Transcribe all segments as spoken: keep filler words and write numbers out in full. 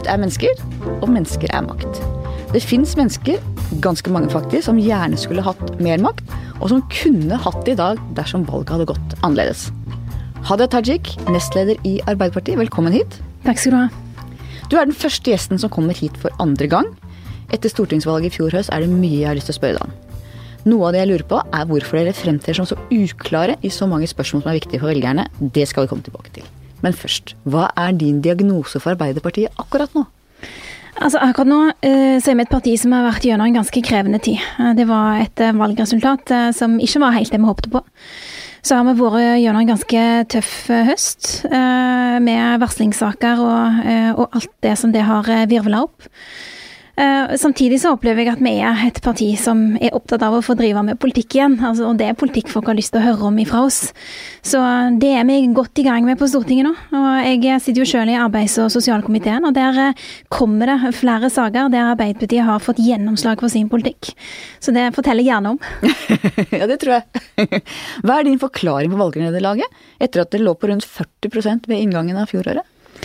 er mennesker, og mennesker er makt. Det finnes mennesker, ganske mange faktisk, som gjerne skulle hatt mer makt, og som kunne hatt det i dag dersom valget hadde gått annerledes. Hadia Tajik, nestleder i Arbeiderpartiet, velkommen hit. Takk skal du ha. Du er den første gjesten som kommer hit for andre gang. Etter stortingsvalget i fjor høst er det mye jeg har lyst til å spørre deg om. Noe av det jeg lurer på er hvorfor dere fremtrer som så uklare i så mange spørsmål som er viktige for velgerne. Det skal vi komme tilbake til. Men først, hva er din diagnose for Arbeiderpartiet akkurat nå? Altså akkurat nå eh, så er vi et parti som har vært gjennom en ganske krevende tid. Det var et eh, valgresultat eh, som ikke var helt det vi håpte på. Så har vi vært gjennom en ganske tøff eh, høst eh, med varslingssaker og, eh, og alt det som det har eh, virvlet opp. Uh, samtidig så opplever jeg at vi er et parti som er opptatt av å få drive med politikk igjen, altså, og det er politikk folk har lyst til å høre om ifra oss. Så det er vi godt i gang med på Stortinget nå, og jeg sitter jo selv i arbeids- og sosialkomiteen, og der uh, kommer det flere saker der Arbeiderpartiet har fått gjennomslag for sin politikk. Så det forteller jeg gjerne om. Ja, det tror jeg. Hva er din forklaring på valgnederlaget etter at det lå på rundt førti prosent ved inngangen av fjoråret?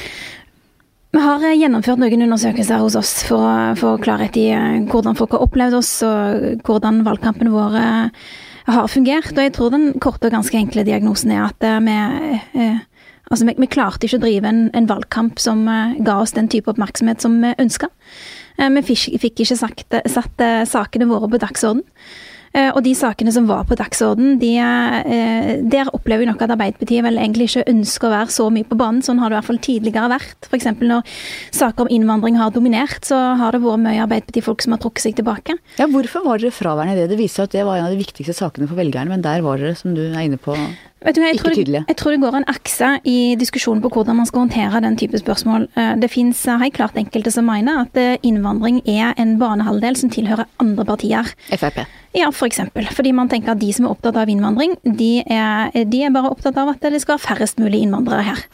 Vi har gjennomført noen undersøkelser hos oss for, for klarhet i hvordan folk har opplevd oss og hvordan valgkampen vår har fungert. Og jeg tror den korte og ganske enkle diagnosen er at vi, eh, altså vi, vi klarte ikke å drive en, en valgkamp som ga oss den type oppmerksomhet som vi ønsket. Vi fikk, fikk ikke sagt, satt sakene våre på dagsorden. Og de sakene som var på dagsorden, de, der opplever vi nok at Arbeiderpartiet vel egentlig ikke ønsker å være så mye på banen. Sånn har det i hvert fall tidligere vært. For eksempel når saker om innvandring har dominert, så har det vært mye Arbeiderparti-folk som har trukket seg tilbake. Ja, hvorfor var dere fraværende i det? Det viser at det var en av de viktigste sakene for velgerne, men der var dere, som du er inne på, Vet du, jeg, ikke tror det, jeg tror det går en akse i diskusjonen på hvordan man skal håndtere den type spørsmål. Det finnes helt klart enkelte som mener at innvandring er en banehalvdel som tilhører andre partier. F R P. Ja, for eksempel. Fordi man tenker at de som er opptatt av innvandring, de er, de er bare opptatt av at det skal være færrest mulig innvandrere her.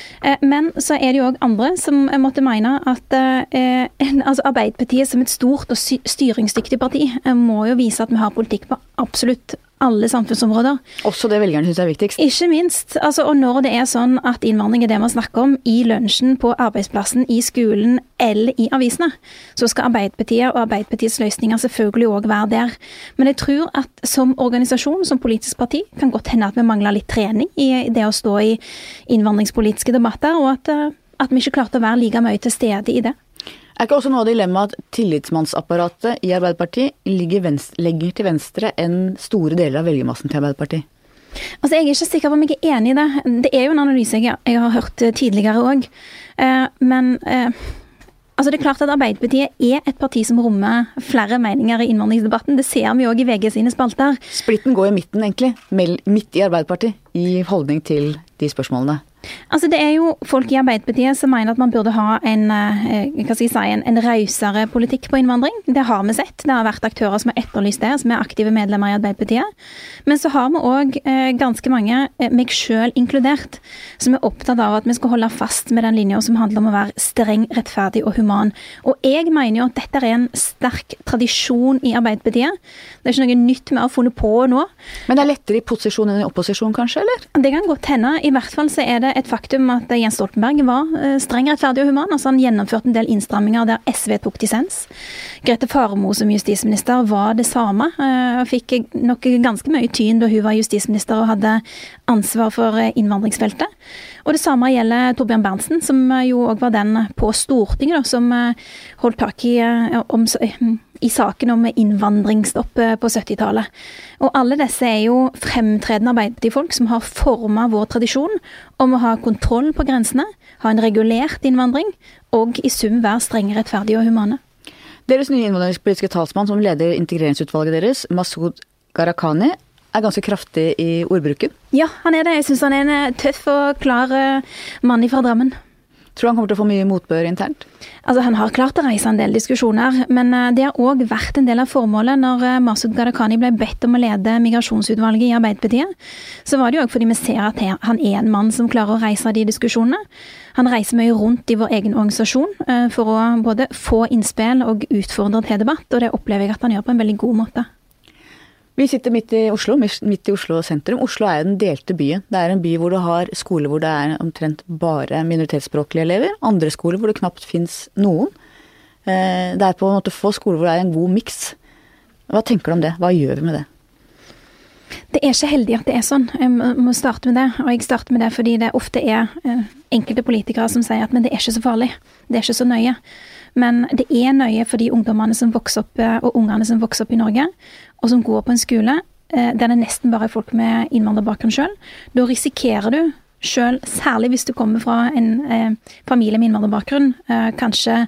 Men så er det jo også andre som måtte mene at eh, altså Arbeiderpartiet som et stort og styringsdyktig parti må jo vise at vi har politikk på absolutt alle samfunnsområder. Også det velgerne synes er viktigst. Ikke minst. Altså, og når det er sånn at innvandring er det man snakker om i lunsjen, på arbeidsplassen, i skolen eller i avisene, så skal Arbeiderpartiet og Arbeiderpartiets løsninger selvfølgelig også være der. Men jeg tror at som organisasjon, som politisk parti, kan godt hende at vi mangler litt trening i det å stå i innvandringspolitiske debatter, og at, at vi ikke klarte å være like mye til stede i det. Er ikke også noe av dilemmaet at tillitsmannsapparatet i Arbeiderpartiet ligger venstre, legger til venstre enn store deler av velgermassen til Arbeiderpartiet? Altså, jeg er ikke sikker på om jeg er enig i det. Det er jo en analyse jeg, jeg har hørt tidligere også. Eh, men eh, altså det er klart at Arbeiderpartiet er et parti som rommer flere meninger i innvandringsdebatten. Det ser vi også i V G sine spalter. Splitten går i midten egentlig, midt i Arbeiderpartiet, i holdning til de spørsmålene. Altså det er jo folk i Arbeiderpartiet som mener at man burde ha en, eh, hva skal jeg si, en, en rausere politikk på innvandring. Det har vi sett. Det har vært aktører som har etterlyst det, som er aktive medlemmer i Arbeiderpartiet. Men så har vi også eh, ganske mange, eh, meg selv inkludert, som er opptatt av at vi skal holde fast med den linjen som handler om å være streng, rettferdig og human. Og jeg mener jo at dette er en sterk tradisjon i Arbeiderpartiet. Det er ikke noe nytt vi har funnet på nå. Men det er lettere i posisjon enn i opposisjon kanskje, eller? Det kan godt hende. I hvert fall så er det et faktum at Jens Stoltenberg var streng, rettferdig og human. Altså han gjennomførte en del innstramminger der S V tok dissens. Grete Faremo som justisminister var det samme. Fikk nok ganske mye tyn da hun var justisminister og hadde ansvar for innvandringsfeltet. Og det samme gjelder Torbjørn Berntsen, som jo også var den på Stortinget da, som holdt tak i, om, i saken om innvandringsstopp på syttitallet. Og alle disse er jo fremtredende Arbeiderpartifolk som har formet vår tradisjon om å ha kontroll på grensene, ha en regulert innvandring, og i sum være strenge, rettferdige og humane. Deres nye innvandringspolitiske talsmann som leder integreringsutvalget deres, Masud Gharahkhani, er ganske kraftig i ordbruken. Ja, han er det. Jeg synes han er en tøff og klar mann fra Drammen. Tror du han kommer til å få mye motbør internt? Altså, han har klart å reise en del diskusjoner, men det har også vært en del av formålet når Masud Gharahkhani ble bedt om å lede migrasjonsutvalget i Arbeiderpartiet. Så var det jo også fordi vi ser at han er en mann som klarer å reise de diskusjonene. Han reiser mye rundt i vår egen organisasjon for å både få innspill og utfordre til debatt, og det opplever jeg at han gjør på en veldig god måte. Vi sitter midt i Oslo, midt i Oslo sentrum. Oslo er den delte byen. Det er en by hvor du har skoler hvor det er omtrent bare minoritetsspråklige elever, andre skoler hvor det knapt finnes noen. Det er på en måte få skoler hvor det er en god miks. Hva tenker du om det? Hva gjør vi med det? Det er ikke heldig at det er sånn. Jeg må starte med det, og jeg starter med det fordi det ofte er enkelte politikere som sier at men det er ikke så farlig, det er ikke så nøye. Men det er nøye for de ungdommene som vokser opp, og ungene som vokser opp i Norge, og som går på en skole der det nesten bare er folk med innvandrerbakgrunn selv. Da risikerer du selv, særlig hvis du kommer fra en eh, familie med innvandrerbakgrunn, eh, kanskje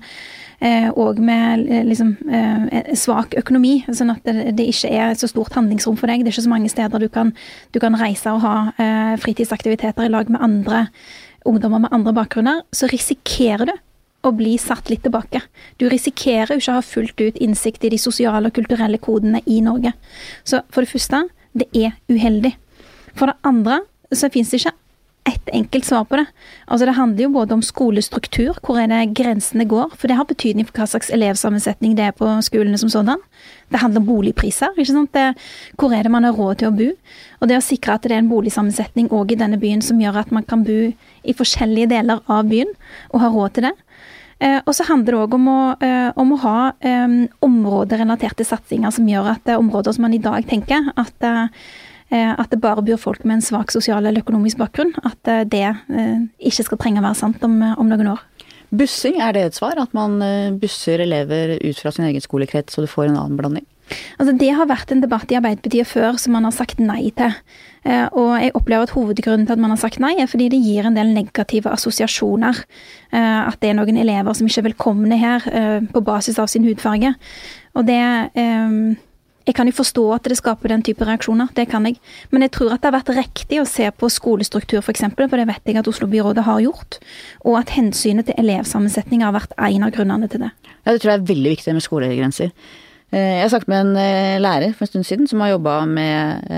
og med liksom, svak økonomi, sånn at det, det ikke er så stort handlingsrom for deg. Det er ikke så mange steder du kan, du kan reise og ha eh, fritidsaktiviteter i lag med andre ungdommer med andre bakgrunner. Så risikerer du å bli satt litt tilbake. Du risikerer ikke å ha fullt ut innsikt i de sosiale og kulturelle kodene i Norge. Så for det første, det er uheldig. For det andre, så finnes det ikke et enkelt svar på det. Altså det handler jo både om skolestruktur, hvor er det grensene går, for det har betydning for hva slags elevsammensetning det er på skolene som sådan. Det handler om boligpriser, ikke sant? Det, hvor er det man har råd til å bo? Og det å sikre at det er en boligsammensetning også i denne byen som gjør at man kan bo i forskjellige deler av byen og ha råd til det. Eh, og så handler det også om å, eh, om å ha eh, områderelaterte satsinger som gjør at det er områder som man i dag tenker at eh, at det bare bor folk med en svak sosial eller økonomisk bakgrunn, at det eh, ikke skal trenge å være sant om, om noen år. Bussing, er det et svar? At man busser elever ut fra sin egen skolekrets så du får en annen blanding? Altså det har vært en debatt i Arbeiderpartiet før som man har sagt nei til. Eh, og jeg opplever at hovedgrunnen til at man har sagt nei er fordi det gir en del negative assosiasjoner. Eh, at det er noen elever som ikke er velkomne her eh, på basis av sin hudfarge. Og det... Eh, Jeg kan jo forstå at det skaper den type reaksjoner, det kan jeg. Men jeg tror at det har vært riktig å se på skolestruktur for eksempel, for det vet jeg at Oslo-byrådet har gjort, og at hensynet til elevsammensetning har vært en av grunnene til det. Ja, det tror jeg er veldig viktig med skolegrenser. Jeg har sagt med en lærer for en stund siden som har jobbet med,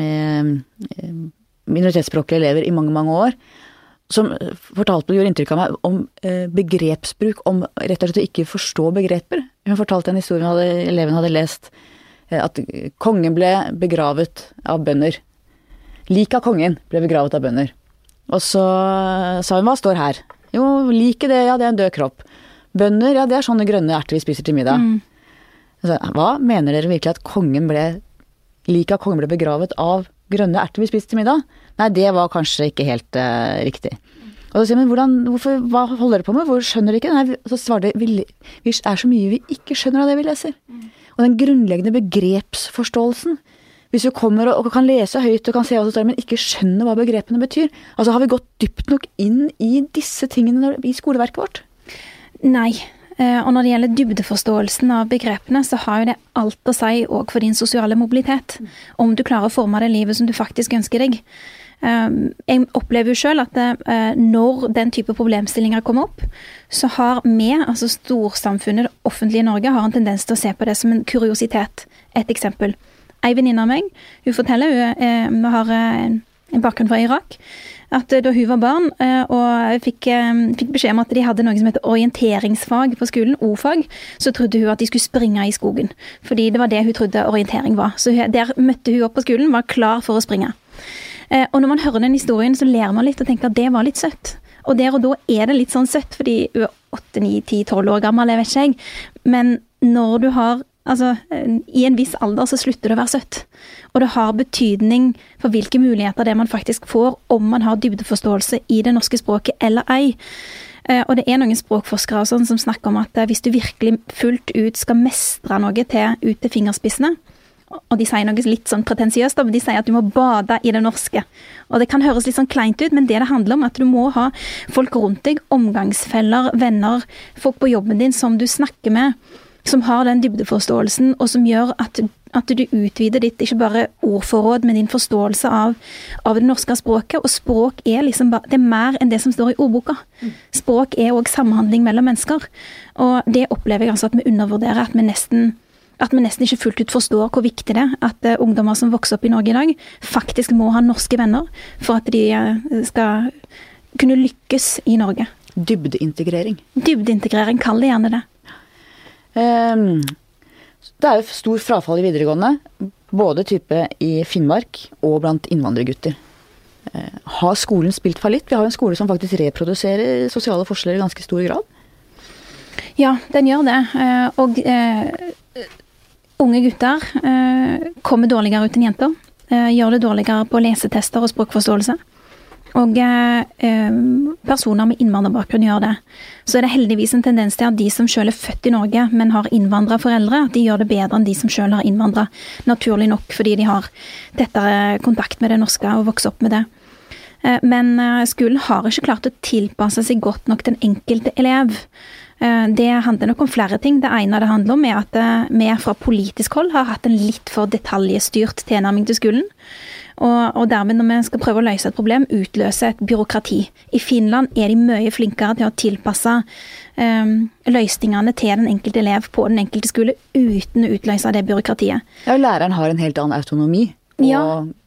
med minoritetsspråklige elever i mange, mange år, som fortalte og gjorde inntrykk av meg om begrepsbruk, om rett og slett å ikke forstå begreper. Hun fortalte en historie om at eleven hadde lest at kongen ble begravet av bønder. Lik av kongen ble begravet av bønder. Og så sa hun, hva står her? Jo, like det, ja, det er en død kropp. Bønder, ja, det er sånne grønne erter vi spiser til middag. Mm. Så, hva mener dere virkelig at kongen ble, lik av kongen ble begravet av grønne erter vi spiser til middag? Nei, det var kanskje ikke helt uh, riktig. Og så sier man, hvordan, hvorfor, hva holder dere på med? Hvor skjønner dere ikke? Nei, så svarer de, vi, vi er så mye vi ikke skjønner av det vi leser. Mm. Og den grunnleggende begrepsforståelsen, hvis du kommer og, og kan lese høyt og kan se hva som står, men ikke skjønner hva begrepene betyr, altså har vi gått dypt nok inn i disse tingene i skoleverket vårt? Nei, og når det gjelder dybdeforståelsen av begrepene, så har jo det alt å si også for din sosiale mobilitet, om du klarer å forme det livet som du faktisk ønsker deg. Jeg opplever jo selv at det, når den type problemstillinger kommer opp, så har vi, altså storsamfunnet, det offentlige Norge, har en tendens til å se på det som en kuriositet. Et eksempel. En venninne av meg, hun forteller, hun, hun har en bakgrunn fra Irak, at da hun var barn og fikk, fikk beskjed om at de hadde noe som heter orienteringsfag på skolen, O-fag, så trodde hun at de skulle springe i skogen. Fordi det var det hun trodde orientering var. Så der møtte hun opp på skolen, var klar for å springe. Og når man hører den historien, så ler man litt og tenker at det var litt søtt. Og der og da er det litt sånn søtt, fordi hun er åtte, ni, ti, tolv år gammel, jeg vet ikke jeg. Men når du har, altså i en viss alder så slutter det å være søtt. Og det har betydning for hvilke muligheter det man faktisk får om man har dybdeforståelse i det norske språket eller ei. Og det er noen språkforskere og sånn som snakker om at hvis du virkelig fullt ut skal mestre noe til ut til fingerspissene, og de sier noe litt sånn pretensiøst, men de sier at du må bade i det norske. Og det kan høres litt sånn kleint ut, men det det handler om er at du må ha folk rundt deg, omgangsfeller, venner, folk på jobben din som du snakker med, som har den dybdeforståelsen, og som gjør at, at du utvider ditt, ikke bare ordforråd, men din forståelse av, av det norske språket. Og språk er liksom bare, det er mer enn det som står i ordboka. Språk er også samhandling mellom mennesker. Og det opplever jeg altså at vi undervurderer, at vi nesten at vi nesten ikke fullt ut forstår hvor viktig det er at uh, ungdommer som vokser opp i Norge i dag faktisk må ha norske venner for at de uh, skal kunne lykkes i Norge. Dybdeintegrering. Dybdeintegrering, kall det gjerne det. Um, det er jo stor frafall i videregående. både type i Finnmark og blant innvandrergutter. Har skolen spilt fallitt? Vi har jo en skole som faktisk reproduserer sosiale forskjeller i ganske stor grad. Ja, den gjør det. Og eh, unge gutter eh, kommer dårligere ut enn jenter. Eh, gjør det dårligere på lesetester og språkforståelse. Og eh, personer med innvandrerbakgrunn gjør det. Så er det heldigvis en tendens til at de som selv er født i Norge, men har innvandret foreldre, at de gjør det bedre enn de som selv har innvandret. Naturlig nok, fordi de har tettere kontakt med det norske og vokser opp med det. Men skolen har ikke klart å tilpasse seg godt nok den enkelte elev. Det handler nok om flere ting. Det ene det handler om er at vi fra politisk hold har hatt en litt for detaljstyrt tilnærming til skolen. Og, og dermed når vi skal prøve å løse et problem, utløse et byråkrati. I Finland er de mye flinkere til å tilpasse um, løsningene til den enkelte elev på den enkelte skole, uten å utløse det byråkratiet. Ja, læreren har en helt annen autonomi. Og ja,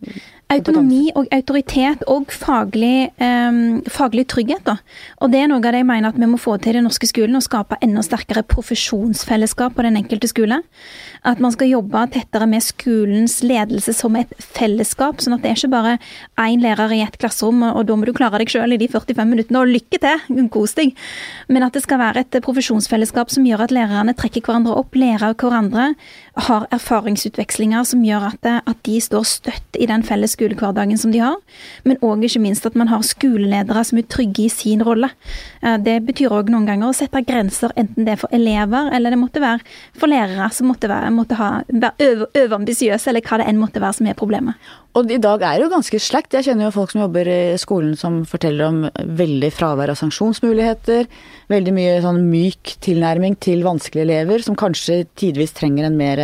autonomi og autoritet og faglig, um, faglig trygghet. Da. Og det er noe av det jeg mener at vi må få til i den norske skolen, og skape enda sterkere profesjonsfellesskap på den enkelte skole. At man skal jobbe tettere med skolens ledelse som et fellesskap, sånn at det er ikke bare en lærer i et klasserom, og da må du klare deg selv i de førtifem minuttene, og lykke til, kos deg. Men at det skal være et profesjonsfellesskap som gjør at lærerne trekker hverandre opp, lærer av hverandre, har erfaringsutvekslinger som gjør at, at de står støtt i den felles skolehverdagen som de har, men også ikke minst at man har skoleledere som er trygge i sin rolle. Det betyr også noen ganger å sette grenser, enten det er for elever, eller det måtte være for lærere som måtte være, måtte ha, være overambisiøse, eller hva det enn måtte være som er problemet. Og i dag er det jo ganske slekt. Jeg kjenner jo folk som jobber i skolen som forteller om veldig fravær av sanksjonsmuligheter, veldig mye sånn myk tilnærming til vanskelige elever, som kanskje tidvis trenger en mer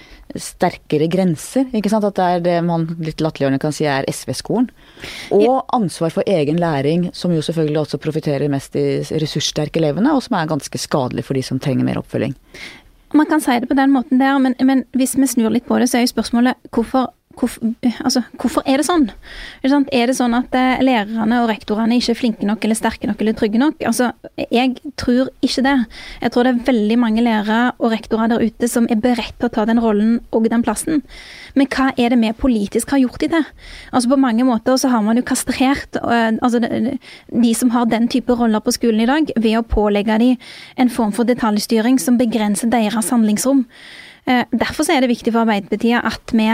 sterkere grenser, ikke sant? At det er det man litt latterliggjørende kan si er S V-skolen. Og ansvar for egen læring, som jo selvfølgelig også profiterer mest de ressurssterke elevene, og som er ganske skadelig for de som trenger mer oppfølging. Man kan si det på den måten der, men, men hvis vi snur litt på det, så er jo spørsmålet hvorfor Hvorfor, altså, hvorfor er det sånn? Er det sånn at eh, lærerne og rektorene ikke er flinke nok, eller sterke nok, eller trygge nok? Altså, jeg tror ikke det. Jeg tror det er veldig mange lærere og rektorer der ute som er beredt til å ta den rollen og den plassen. Men hva er det vi politisk har gjort i det? Altså, på mange måter så har man jo kastrert uh, altså, de, de som har den type roller på skolen i dag, ved å pålegge de en form for detaljstyring som begrenser deres handlingsrom. Uh, derfor så er det viktig for Arbeiderpartiet at vi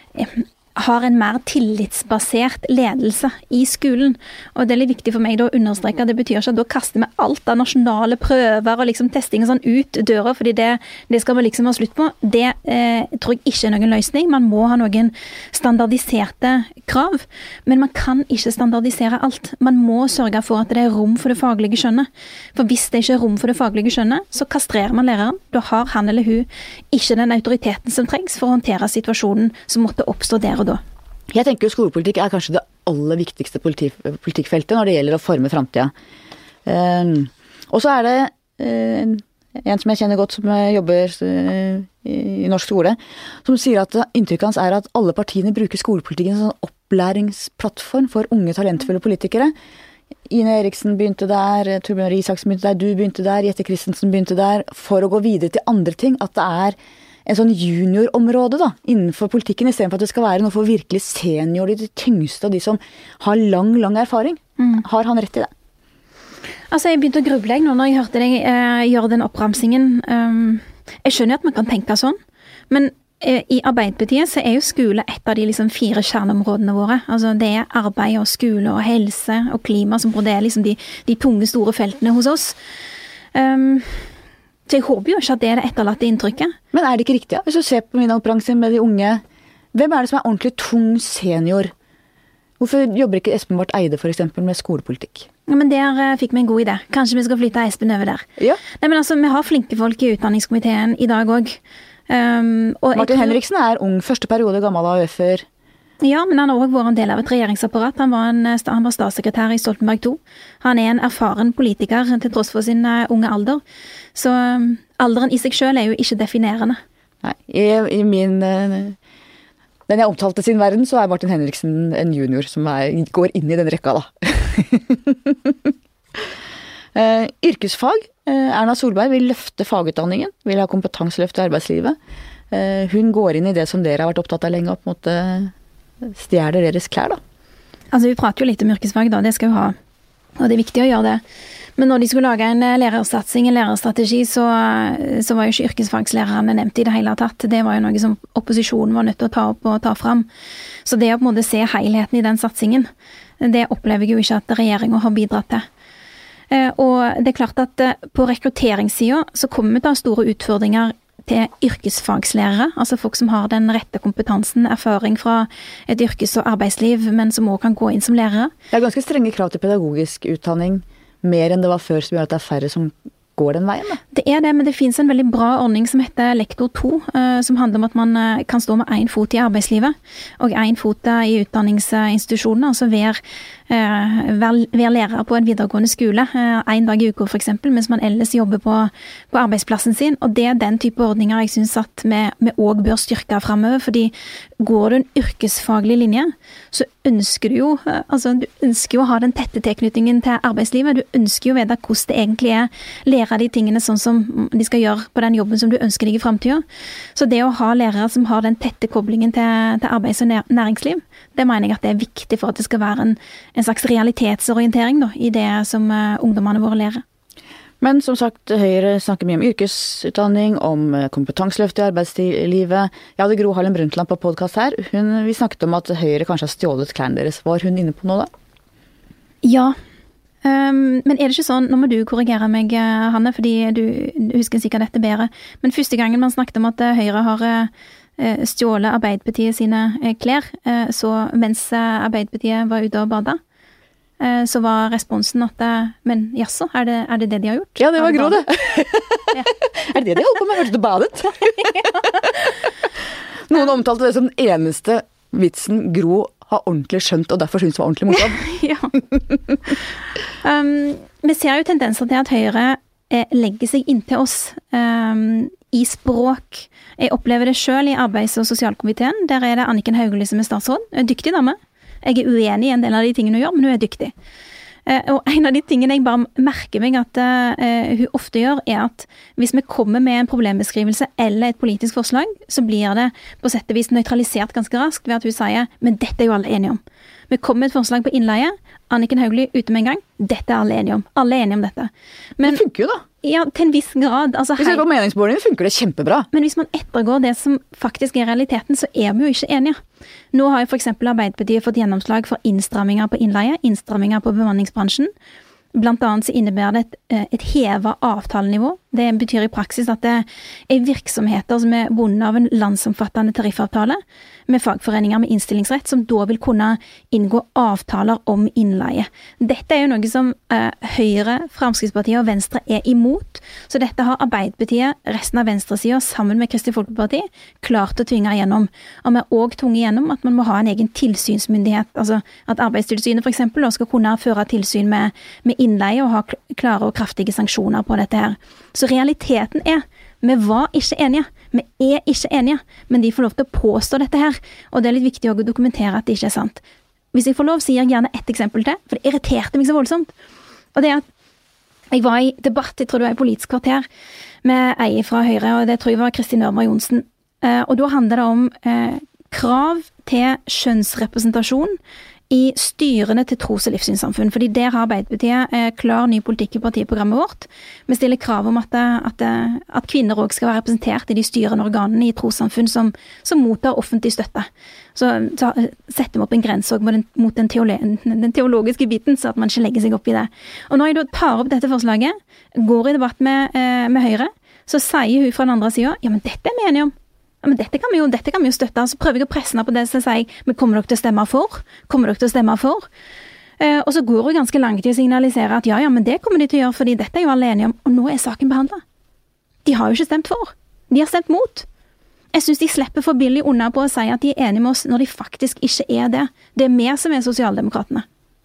har en mer tillitsbasert ledelse i skolen. Og det er litt viktig for meg da å understreke at det betyr ikke at da kaster vi alt av nasjonale prøver og liksom testing og sånn ut døra, fordi det, det skal vi liksom ha slutt på. Det eh, tror jeg ikke er noen løsning. Man må ha noen standardiserte krav, men man kan ikke standardisere alt. Man må sørge for at det er rom for det faglige skjønnet. For hvis det ikke er rom for det faglige skjønnet, så kastrerer man læreren. Da har han eller hun ikke den autoriteten som trengs for å håndtere situasjonen som måtte oppstå der og da. Jeg tenker jo skolepolitikk er kanskje det aller viktigste politi- politikkfeltet når det gjelder å forme fremtiden. Um, og så er det uh, en som jeg kjenner godt som jobber uh, i norsk skole, som sier at inntrykket hans er at alle partiene bruker skolepolitikken som en opplæringsplattform for unge talentfulle politikere. Ine Eriksen begynte der, Torbjørn Røe Isaksen begynte der, du begynte der, Jette Christensen begynte der, for å gå videre til andre ting. At det er en sånn juniorområde da, innenfor politikken, i stedet for at det skal være noe for virkelig senior, de tyngste av de som har lang, lang erfaring. Mm. Har han rett i det? Altså, jeg begynte å gruble nå når jeg hørte deg eh, gjøre den oppramsingen. Um, jeg skjønner at man kan tenke sånn, men eh, i Arbeiderpartiet så er jo skole et av de liksom, fire kjerneområdene våre. Altså, det er arbeid og skole og helse og klima, som det er liksom de, de tunge, store feltene hos oss. Um, Så jeg håper jo ikke at det er det etterlatte inntrykket. Men er det ikke riktig? Ja? Hvis du ser på min oppramsing med de unge, hvem er det som er ordentlig tung senior? Hvorfor jobber ikke Espen Barth Eide for eksempel med skolepolitikk? Ja, men der uh, fikk vi en god idé. Kanskje vi skal flytte Espen over der. Ja. Nei, men altså, vi har flinke folk i utdanningskomiteen i dag også. Um, og Martin tror... Henriksen er ung, første periode gammel av A F er. Ja, men han har også vært en del av et regjeringsapparat. Han var, en, han var statssekretær i Stoltenberg to. Han er en erfaren politiker til tross for sin uh, unge alder. Så um, alderen i seg selv er jo ikke definerende. Nei, i, i min... Uh, den jeg omtalte sin verden, så er Martin Henriksen en junior som er, går inn i den rekka da. uh, yrkesfag. Uh, Erna Solberg vil løfte fagutdanningen, vil ha kompetanseløft i arbeidslivet. hun går inn i det som dere har vært opptatt av lenge, og på en måte stjeler deres klær, da. Altså, vi prater jo litt om yrkesfag, da. Det skal vi ha. Og det er viktig å gjøre det. Men når de skulle lage en lærersatsing, en lærerstrategi, så, så var jo ikke yrkesfagslærerne nevnt i det hele tatt. Det var jo noe som opposisjonen var nødt til å ta opp og ta fram. Så det å på en måte se helheten i den satsingen, det opplever jeg jo ikke at regjeringen har bidratt til. Og det er klart at på rekrutteringssiden så kommer vi til å ha store utfordringer til yrkesfagslærere, altså folk som har den rette kompetansen, erfaring fra et yrkes- og arbeidsliv, men som også kan gå inn som lærere. Det er ganske strenge krav til pedagogisk utdanning, mer enn det var før, som gjør at det er færre som går den veien, da. Det er det, men det finnes en veldig bra ordning som heter Lektor to, uh, som handler om at man uh, kan stå med en fot i arbeidslivet, og en fot uh, i utdanningsinstitusjonene, altså være uh, være lærer på en videregående skole, uh, en dag i uka for eksempel, mens man ellers jobber på, på arbeidsplassen sin, og det er den type ordninger jeg synes at vi, vi også bør styrke fremover, fordi går du en yrkesfaglig linje, så ønsker du jo, uh, altså du ønsker jo å ha den tette tilknytningen til arbeidslivet, du ønsker jo å vite hvordan det egentlig er, lære de tingene sånn som de skal gjøre på den jobben som du ønsker deg i fremtiden. Så det å ha lærere som har den tette koblingen til, til arbeids- og næringsliv, det mener jeg at det er viktig for at det skal være en, en slags realitetsorientering da, i det som uh, ungdommene våre lærer. Men som sagt, Høyre snakker mye om yrkesutdanning, om kompetanseløft i arbeidslivet. Jeg hadde Gro Harlem Brundtland på podcast her. Hun, vi snakket om at Høyre kanskje har stjålet klærne deres. Var hun inne på noe da? Ja, Um, men er det ikke sånn, nå må du korrigere meg, Hanne, fordi du, du husker sikkert dette bedre, men første gangen man snakket om at Høyre har uh, stjålet Arbeiderpartiet sine uh, klær, uh, så mens uh, Arbeiderpartiet var ute og bada, uh, så var responsen at, uh, men jaså, er det, er det det de har gjort? Ja, det var Gro det. Ja. Er det det de holdt på med? Hørte du badet? Noen omtalte det som den eneste vitsen Gro har ordentlig skjønt, og derfor synes det var ordentlig morsomt. Ja. um, vi ser jo tendenser til at Høyre eh, legger seg inntil oss um, i språk. Jeg opplever det selv i arbeids- og sosialkomiteen. Der er det Anniken Hauglie som er statsråd. Hun er dyktig dame. Jeg er uenig i en del av de tingene hun gjør, men hun er dyktig. Uh, og en av de tingene jeg bare merker meg at uh, hun ofte gjør, er at hvis vi kommer med en problembeskrivelse eller et politisk forslag, så blir det på sett og vis nøytralisert ganske raskt ved at hun sier, men dette er jo alle enige om. Vi kommer med et forslag på innleie, Anniken Hauglie ute med en gang, dette er alle enige om. Alle er enige om dette. Men, det funker jo da. Ja, til en viss grad. Altså, hvis vi ser på meningsmålingene, funker det kjempebra. Men hvis man ettergår det som faktisk er realiteten, så er vi jo ikke enige. Nå har jo for eksempel Arbeiderpartiet fått gjennomslag for innstramminger på innleie, innstramminger på bemanningsbransjen. Blant annet så innebærer det et, et hevet avtalenivå. Det betyr i praksis at det er virksomheter som er bundet av en landsomfattende tariffavtale med fagforeninger med innstillingsrett, som da vil kunne inngå avtaler om innleie. Dette er jo noe som eh, Høyre, Fremskrittspartiet og Venstre er imot, så dette har Arbeiderpartiet, resten av venstresiden, sammen med Kristelig Folkeparti, klart å tvinge igjennom. Og vi har også tvunget igjennom at man må ha en egen tilsynsmyndighet, altså at Arbeidstilsynet for eksempel skal kunne føre tilsyn med, med innleie og ha klare og kraftige sanksjoner på dette her. Så realiteten er, vi var ikke enige, vi er ikke enige, men de får lov til å påstå dette her, og det er litt viktig å dokumentere at det ikke er sant. Hvis jeg får lov, så gir jeg gjerne ett eksempel til, for det irriterte meg så voldsomt. Og det er at jeg var i debatt, jeg tror det var i Politisk kvarter, med ei fra Høyre, og det tror jeg var Kristin Ørmer Johnsen, og da handler det om eh, krav til skjønnsrepresentasjon i styrene til tros- og livssynssamfunn, fordi der har Arbeiderpartiet eh, klar ny politikk i partiprogrammet vårt. Vi stiller krav om at, at, at kvinner også skal være representert i de styrende organene i trossamfunn som, som mottar offentlig støtte. Så, så setter vi opp en grense mot, den, mot den, teolo den teologiske biten, så at man ikke legger seg opp i det. Og når jeg da tar opp dette forslaget, går i debatt med, eh, med Høyre, så sier hun fra den andre siden, ja, men dette er vi enige om. Ja, men dette kan vi jo, dette kan vi jo støtte, så prøver jeg å presse henne på det, så sier jeg, men kommer dere til å stemme for? Kommer dere til å stemme for? Eh, og så går hun ganske langt til å signalisere at ja, ja, men det kommer de til å gjøre, fordi dette er jo alle enige om, og nå er saken behandlet. De har jo ikke stemt for. De har stemt mot. Jeg synes de slipper for billig unna på å si at de er enige med oss, når de faktisk ikke er det. Det er mer som er sosialdemokratene.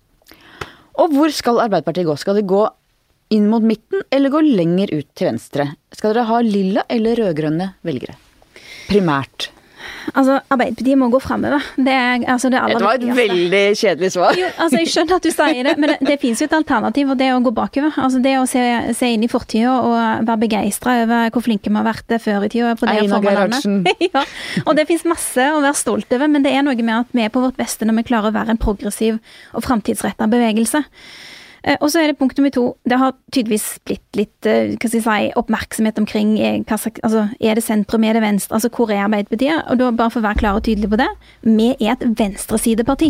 Og hvor skal Arbeiderpartiet gå? Skal de gå inn mot midten, eller gå lenger ut til venstre? Skal dere ha lilla eller rødgrønne velgere? Primært. Altså, Arbeiderpartiet må gå fremover. Det, er, altså, det, det var et viktigste. Veldig kjedelig svar. Jo, altså, jeg skjønner at du sier det, men det, det finnes jo et alternativ, og det er å gå bakover. Altså, det å se, se inn i fortiden og være begeistret over hvor flinke vi har vært før i tiden på det å forme landet. Ja, og det finnes masse å være stolt over, men det er noe med at vi er på vårt beste når vi klarer å være en progressiv og fremtidsrettet bevegelse. Og så er det punkt nummer to. Det har tydeligvis blitt litt hva skal jeg si, oppmerksomhet omkring hva, altså, er det sentrum, er det venstre, altså hvor er Arbeiderpartiet? Og da bare for å være klar og tydelig på det, vi er et venstresideparti.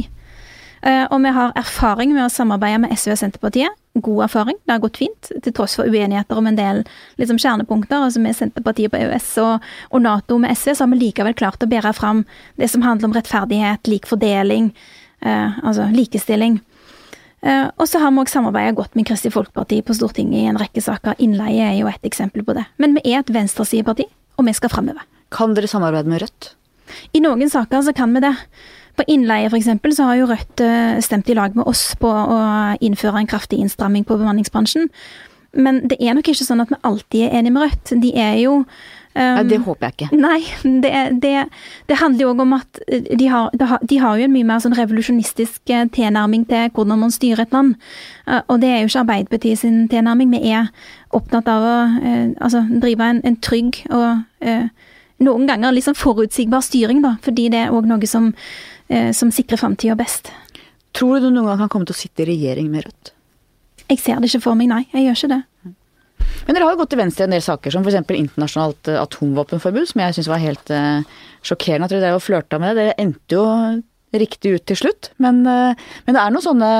Og vi har erfaring med å samarbeide med S V og Senterpartiet. God erfaring, det har gått fint, til tross for uenigheter om en del liksom, kjernepunkter. Altså med Senterpartiet på E U S og, og NATO med S V, så har vi likevel klart å bære fram det som handler om rettferdighet, lik fordeling, eh, altså likestilling. Uh, og så har vi også samarbeidet godt med Kristelig Folkeparti på Stortinget i en rekke saker. Innleie er jo et eksempel på det. Men vi er et venstresideparti, og vi skal fremover. Kan dere samarbeide med Rødt? I noen saker så kan vi det. På innleie for eksempel så har jo Rødt uh, stemt i lag med oss på å innføre en kraftig innstramming på bemanningsbransjen. Men det er nok ikke sånn at vi alltid er enige med Rødt. De er jo Um, Nei, det håper jeg ikke. Nei, det, det, det handler jo også om at de har, de har jo en mye mer sånn revolusjonistisk tilnærming til hvordan man styrer et land. Og det er jo ikke Arbeiderpartiet sin tilnærming. Vi er opptatt av å uh, altså, drive en, en trygg og uh, noen ganger liksom forutsigbar styring, da, fordi det er også noe som, uh, som sikrer fremtiden best. Tror du du noen gang kan komme til å sitte i regjering med Rødt? Jeg ser det ikke for meg, nei. Jeg gjør ikke det. Men dere har jo gått til venstre i en del saker, som for eksempel internasjonalt atomvåpenforbud, som jeg synes var helt uh, sjokkerende at dere drev og flørta med det. Det endte jo riktig ut til slutt, men, uh, men det er noen sånne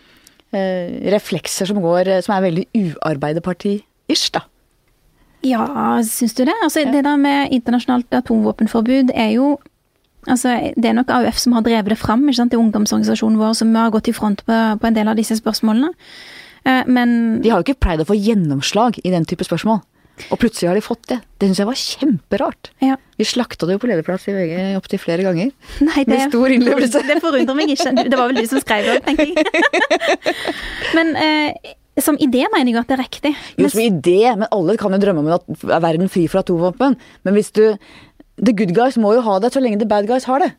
uh, reflekser som går, som er veldig uarbeiderparti-ish, da. Ja, synes du det? Altså, ja. Det der med internasjonalt atomvåpenforbud er jo, altså, det er nok A U F som har drevet det fram, ikke sant? Det er ungdomsorganisasjonen vår som har gått i front på, på en del av disse spørsmålene. Men de har jo ikke pleid å få gjennomslag i den type spørsmål. Og plutselig har de fått det. Det synes jeg var kjemperart. Ja. Vi slakta det jo på lederplass i V G opp til flere ganger. Nei, det, med stor innlevelse. Det forundrer meg ikke. Det var vel du som skrev det, tenker jeg. Men eh, som idé mener jeg at det er riktig. Jo, som idé, men alle kan jo drømme om at er verden fri for atomvåpen. Men hvis du, the good guys må jo ha det så lenge the bad guys har det.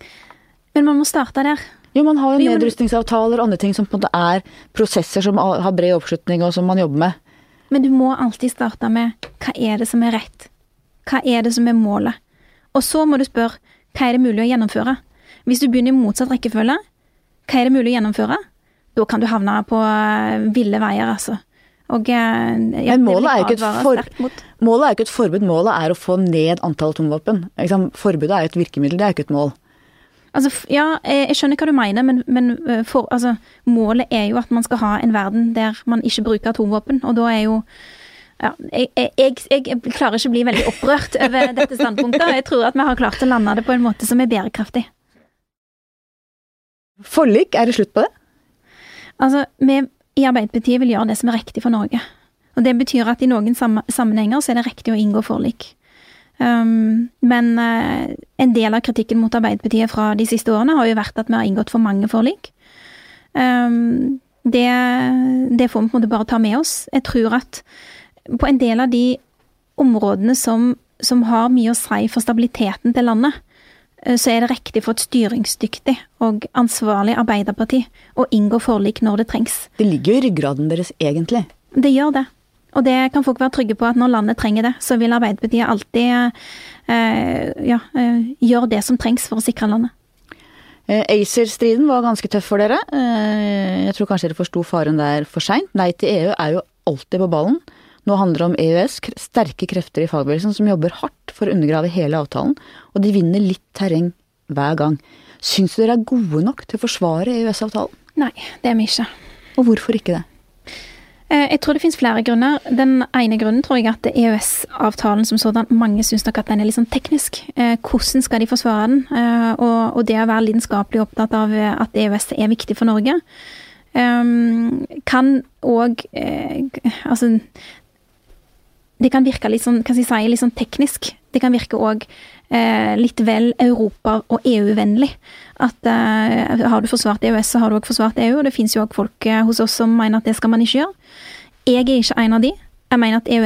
Men man må starte der. Jo, man har jo nedrustningsavtaler og andre ting som på en måte er prosesser som har bred oppslutning og som man jobber med. Men du må alltid starte med hva er det som er rett? Hva er det som er målet? Og så må du spørre, hva er det mulig å gjennomføre? Hvis du begynner i motsatt rekkefølge, hva er det mulig å gjennomføre? Da kan du havne på ville veier, altså. Og, ja, men målet er, ikke et for, målet er ikke et forbud, målet er å få ned antall atomvåpen. Forbudet er jo et virkemiddel, det er ikke et mål. Altså, ja, jeg skjønner hva du mener, men, men for, altså, målet er jo at man skal ha en verden der man ikke bruker atomvåpen, og da er jo, ja, jeg, jeg, jeg klarer ikke å bli veldig opprørt over dette standpunktet, og jeg tror at vi har klart å lande det på en måte som er bærekraftig. Forlik, er det slutt på det? Altså, vi i Arbeiderpartiet vil gjøre det som er riktig for Norge, og det betyr at i noen sammenhenger så er det riktig å inngå forlik. Um, men uh, en del av kritikken mot Arbeiderpartiet fra de siste årene har jo vært at vi har inngått for mange forlik. Um, det, det får vi på en måte bare ta med oss. Jeg tror at på en del av de områdene som, som har mye å si for stabiliteten til landet, uh, så er det riktig for et styringsdyktig og ansvarlig Arbeiderparti å inngå forlik når det trengs. Det ligger jo i ryggraden deres egentlig. Det gjør det. Og det kan folk være trygge på at når landet trenger det, så vil Arbeiderpartiet alltid eh, ja, eh, gjøre det som trengs for å sikre landet. Eh, ACER-striden var ganske tøff for dere. Eh, jeg tror kanskje dere forsto faren der for sent. Nei til E U er jo alltid på ballen. Nå handler det om E U S, sterke krefter i fagbevegelsen som jobber hardt for å undergrave hele avtalen, og de vinner litt terreng hver gang. Syns du dere er gode nok til å forsvare E U S-avtalen? Nei, det er vi ikke. Og hvorfor ikke det? Jeg tror det finnes flere grunner. Den ene grunnen tror jeg at E U S-avtalen som sådan, mange synes nok at den er litt sånn teknisk. Hvordan skal de forsvare den? Og det å være lidenskapelig opptatt av at E U S er viktig for Norge, kan også, altså, det kan virke litt sånn, kan jeg si, litt sånn teknisk. Det kan virke også litt vel Europa- og E U-vennlig. At uh, har du forsvart E U S, så har du også forsvart E U, og det finnes jo også folk uh, hos oss som mener at det skal man ikke gjøre. Jeg er ikke en av de. Jeg mener at E U S er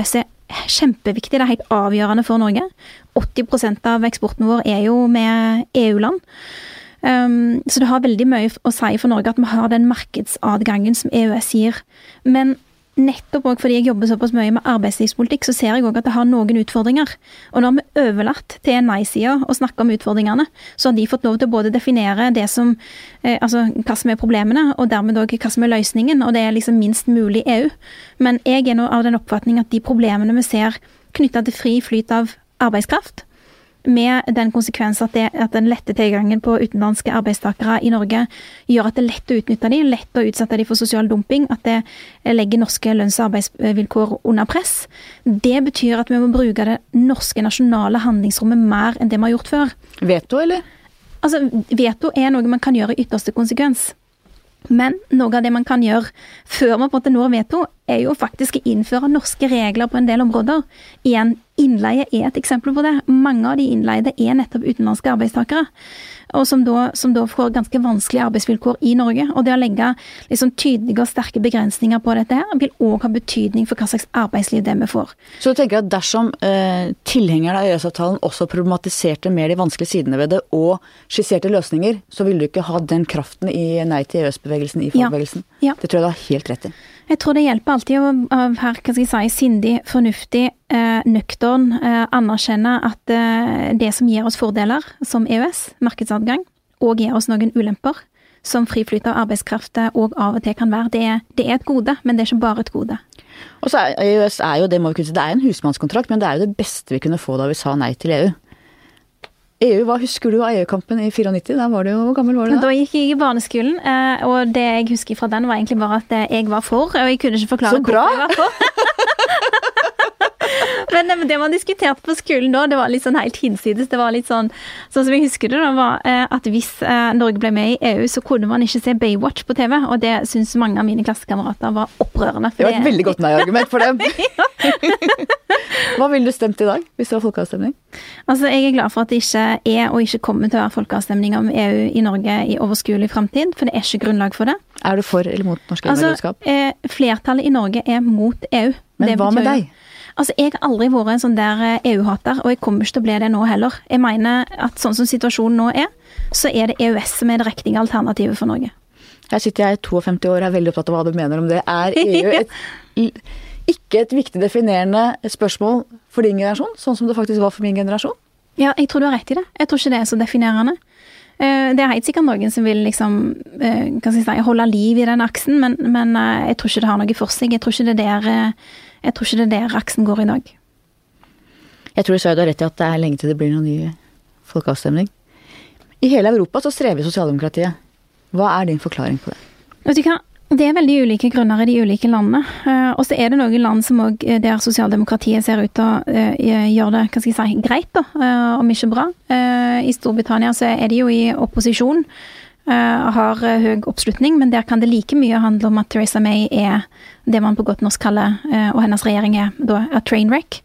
kjempeviktig, det er helt avgjørende for Norge. åtti prosent av eksporten vår er jo med E U-land. Um, så det har veldig mye å si for Norge at vi har den markedsadgangen som E U S gir. Men nettopp også fordi jeg jobber såpass mye med arbeidslivspolitikk, så ser jeg også at det har noen utfordringer. Og når vi er overlatt til nei-siden å snakke om utfordringene, så har de fått lov til å både definere det som, eh, altså hva som er problemene, og dermed også hva som er løsningen, og det er liksom minst mulig E U. Men jeg er nå av den oppfatning at de problemene vi ser knyttet til fri flyt av arbeidskraft, med den konsekvens at, det, at den lette tilgangen på utenlandske arbeidstakere i Norge gjør at det er lett å utnytte de, lett å utsette de for sosial dumping, at det legger norske lønns- og arbeidsvilkår under press. Det betyr at vi må bruke det norske nasjonale handlingsrommet mer enn det vi har gjort før. Veto, eller? Altså, veto er noe man kan gjøre i ytterste konsekvens. Men noe av det man kan gjøre før man på en måte når veto, er jo faktisk å innføre norske regler på en del områder. Igjen, innleie er et eksempel på det. Mange av de innleide er nettopp utenlandske arbeidstakere, og som da, som da får ganske vanskelige arbeidsvilkår i Norge. Og det å legge liksom tydelige og sterke begrensninger på dette her, vil også ha betydning for hva slags arbeidsliv det vi får. Så du tenker at dersom eh, tilhengerne av E U S-avtalen også problematiserte mer de vanskelige sidene ved det, og skisserte løsninger, så ville du ikke ha den kraften i nei til E U S-bevegelsen i fagbevegelsen? Ja. Ja. Det tror jeg du har helt rett i. Jeg tror det hjelper alltid å være, hva skal jeg si, sindig, fornuftig, eh, nøktern, eh, anerkjenne at eh, det som gir oss fordeler som E U S, markedsadgang, og gir oss noen ulemper, som friflyt av arbeidskraft og av og til kan være, det er, det er et gode, men det er ikke bare et gode. Og så er E U S er jo det, må vi kunne si, det er en husmannskontrakt, men det er jo det beste vi kunne få da vi sa nei til E U. E U, hva husker du av E U-kampen i nittini? Da var det jo, hvor gammel var du da? Da gikk jeg i barneskolen, og det jeg husker fra den var egentlig bare at jeg var for, og jeg kunne ikke forklare hvorfor jeg var for. Men det man diskuterte på skolen da, det var litt sånn helt hinsides. Det var litt sånn, sånn som jeg husker det da, var at hvis Norge ble med i E U, så kunne man ikke se Baywatch på T V, og det synes mange av mine klassekamerater var opprørende. Det var et veldig godt nei-argument for dem. Hva ville du stemt i dag, hvis det var folkeavstemning? Altså, jeg er glad for at det ikke er, og ikke kommer til å være folkeavstemning om E U i Norge i overskuelig fremtid, for det er ikke grunnlag for det. Er du for eller mot norsk medlemskap? Altså, eh, flertallet i Norge er mot E U. Men hva med deg? Altså, jeg har aldri vært en sånn der E U-hater, og jeg kommer ikke til å bli det nå heller. Jeg mener at sånn som situasjonen nå er, så er det E U S som er det riktige alternativet for Norge. Her sitter jeg femtito år og er veldig opptatt av hva du mener om det. Er E U et, ikke et viktig definerende spørsmål for din generasjon, sånn som det faktisk var for min generasjon? Ja, jeg tror du har rett i det. Jeg tror ikke det er så definerende. Det er helt sikkert noen som vil liksom, kan jeg si, holde liv i den aksen, men, men jeg tror ikke det har noe for seg. Jeg tror ikke det der... Jeg tror ikke det er der aksen går i dag. Jeg tror du sa jo rett i at det er lenge til det blir noen ny folkeavstemning. I hele Europa så strever sosialdemokratiet. Hva er din forklaring på det? Vet du hva? Det er veldig ulike grunner i de ulike landene. Og så er det noen land som også, der sosialdemokratiet ser ut til å gjøre det, hva skal jeg si, greit da, om ikke bra. I Storbritannia så er de jo i opposisjon, har høy oppslutning, men der kan det like mye handle om at Theresa May er det man på godt norsk kaller, og hennes regjering er da a train wreck.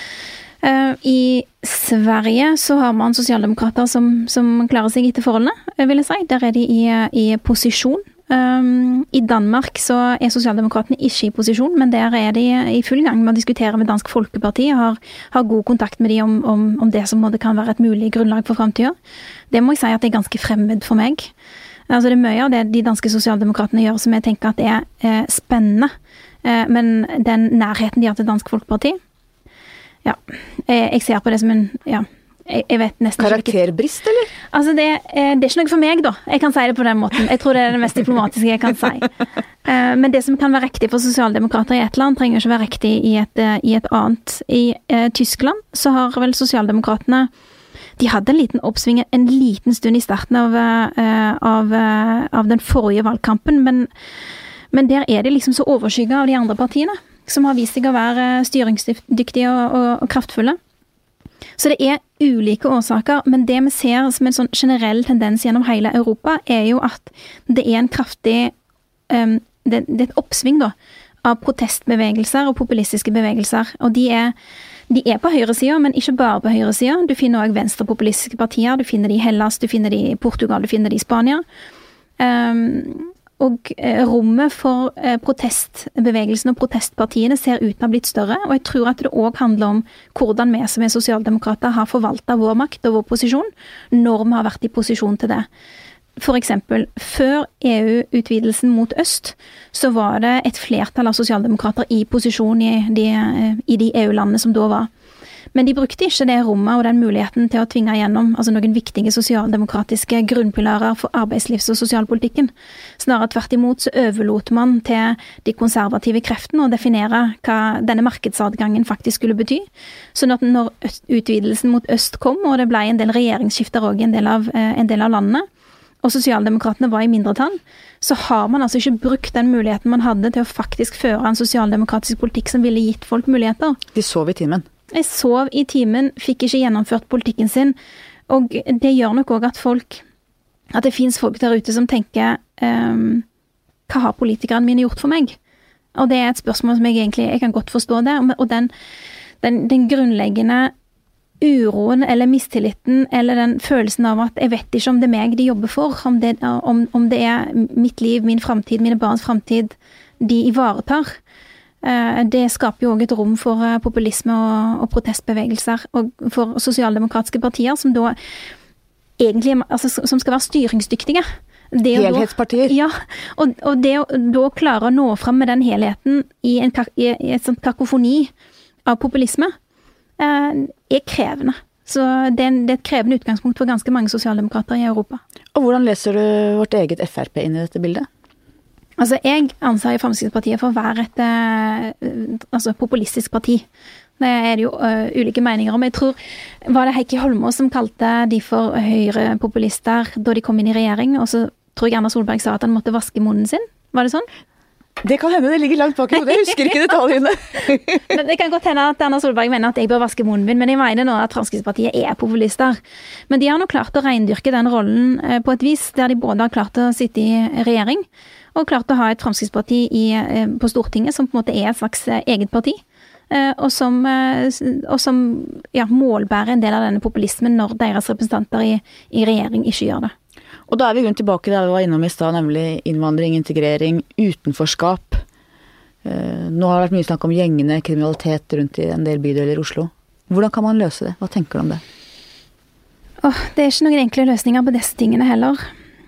I Sverige så har man sosialdemokrater som, som klarer seg etter forholdene, vil jeg si. Der er de i, i posisjon. I Danmark så er sosialdemokratene ikke i posisjon, men der er de i full gang med å diskutere med Dansk Folkeparti, og har, har god kontakt med de om, om, om det som kan være et mulig grunnlag for fremtiden. Det må jeg si at det er ganske fremmed for meg. Altså det er mye av det de danske sosialdemokratene gjør som jeg tenker at det er eh, spennende, eh, men den nærheten de har til Dansk Folkeparti, ja, jeg, jeg ser på det som en, ja, jeg, jeg vet nesten karakterbrist, eller? Altså det, eh, det er ikke noe for meg da, jeg kan si det på den måten. Jeg tror det er det mest diplomatiske jeg kan si. Eh, men det som kan være riktig for sosialdemokrater i et land, trenger ikke være riktig i et, i et annet. I eh, Tyskland så har vel sosialdemokratene de hadde en liten oppsving en liten stund i starten av, uh, av, uh, av den forrige valgkampen, men, men der er det liksom så overskygget av de andre partiene, som har vist seg å være styringsdyktige og, og, og kraftfulle. Så det er ulike årsaker, men det vi ser som en sånn generell tendens gjennom hele Europa, er jo at det er en kraftig, um, det, det er et oppsving da, av protestbevegelser og populistiske bevegelser, og de er De er på høyresiden, men ikke bare på høyresiden. Du finner også venstrepopulistiske partier. Du finner de i Hellas, du finner de i Portugal, du finner de i Spania. Um, og eh, rommet for eh, protestbevegelsen og protestpartiene ser ut til å ha blitt større, og jeg tror at det også handler om hvordan vi som er sosialdemokrater har forvaltet vår makt og vår posisjon, når vi har vært i posisjon til det. For eksempel, før E U-utvidelsen mot øst, så var det et flertall av sosialdemokrater i posisjon i de, i de E U-landene som da var. Men de brukte ikke det rommet og den muligheten til å tvinge gjennom altså noen viktige sosialdemokratiske grunnpilarer for arbeidslivs- og sosialpolitikken. Snarere tvert imot så overlot man til de konservative kreftene å definere hva denne markedsadgangen faktisk skulle bety. Sånn at når utvidelsen mot øst kom, og det ble en del regjeringsskifter også i en del av, en del av landene, og sosialdemokratene var i mindretall, så har man altså ikke brukt den muligheten man hadde til å faktisk føre en sosialdemokratisk politikk som ville gitt folk muligheter. De sov i timen. Jeg sov i timen, fikk ikke gjennomført politikken sin, og det gjør nok også at folk, at det finnes folk der ute som tenker, um, hva har politikerne mine gjort for meg? Og det er et spørsmål som jeg egentlig, jeg kan godt forstå det, og den, den, den grunnleggende uroen eller mistilliten, eller den følelsen av at jeg vet ikke om det er meg de jobber for, om det, om, om det er mitt liv, min fremtid, mine barns fremtid, de ivaretar. Det skaper jo også et rom for populisme og, og protestbevegelser, og for sosialdemokratiske partier som da egentlig, altså, som skal være styringsdyktige. Det Helhetspartier. Da, ja, og, og det å da klare å nå frem med den helheten i, en, i et sånt kakofoni av populisme, er krevende. Så det er, det er et krevende utgangspunkt for ganske mange sosialdemokrater i Europa. Og hvordan leser du vårt eget F R P inn i dette bildet? Altså, jeg anser jo Fremskrittspartiet for å være et uh, altså, populistisk parti. Det er det jo uh, ulike meninger om. Jeg tror, var det Heikki Holmås som kalte de for høyrepopulister da de kom inn i regjering, og så tror jeg Erna Solberg sa at han måtte vaske munnen sin. Var det sånn? Det kan hende, det ligger langt bak i hodet. Jeg husker ikke detaljene. Det kan godt hende at Erna Solberg mener at jeg bør vaske munnen min, men jeg mener nå at Fremskrittspartiet er populister. Men de har nå klart å reindyrke den rollen uh, på et vis, der de både har klart å sitte i regjering, og klart å ha et Fremskrittsparti i, på Stortinget som på en måte er et slags eget parti, og som, og som ja, målbærer en del av denne populismen når deres representanter i, i regjering ikke gjør det. Og da er vi grunn tilbake der vi var innom i sted, nemlig innvandring, integrering, utenforskap. Nå har det vært mye snakk om gjengene, kriminalitet rundt i en del bydeler i Oslo. Hvordan kan man løse det? Hva tenker du om det? Åh, det er ikke noen enkle løsninger på disse tingene heller.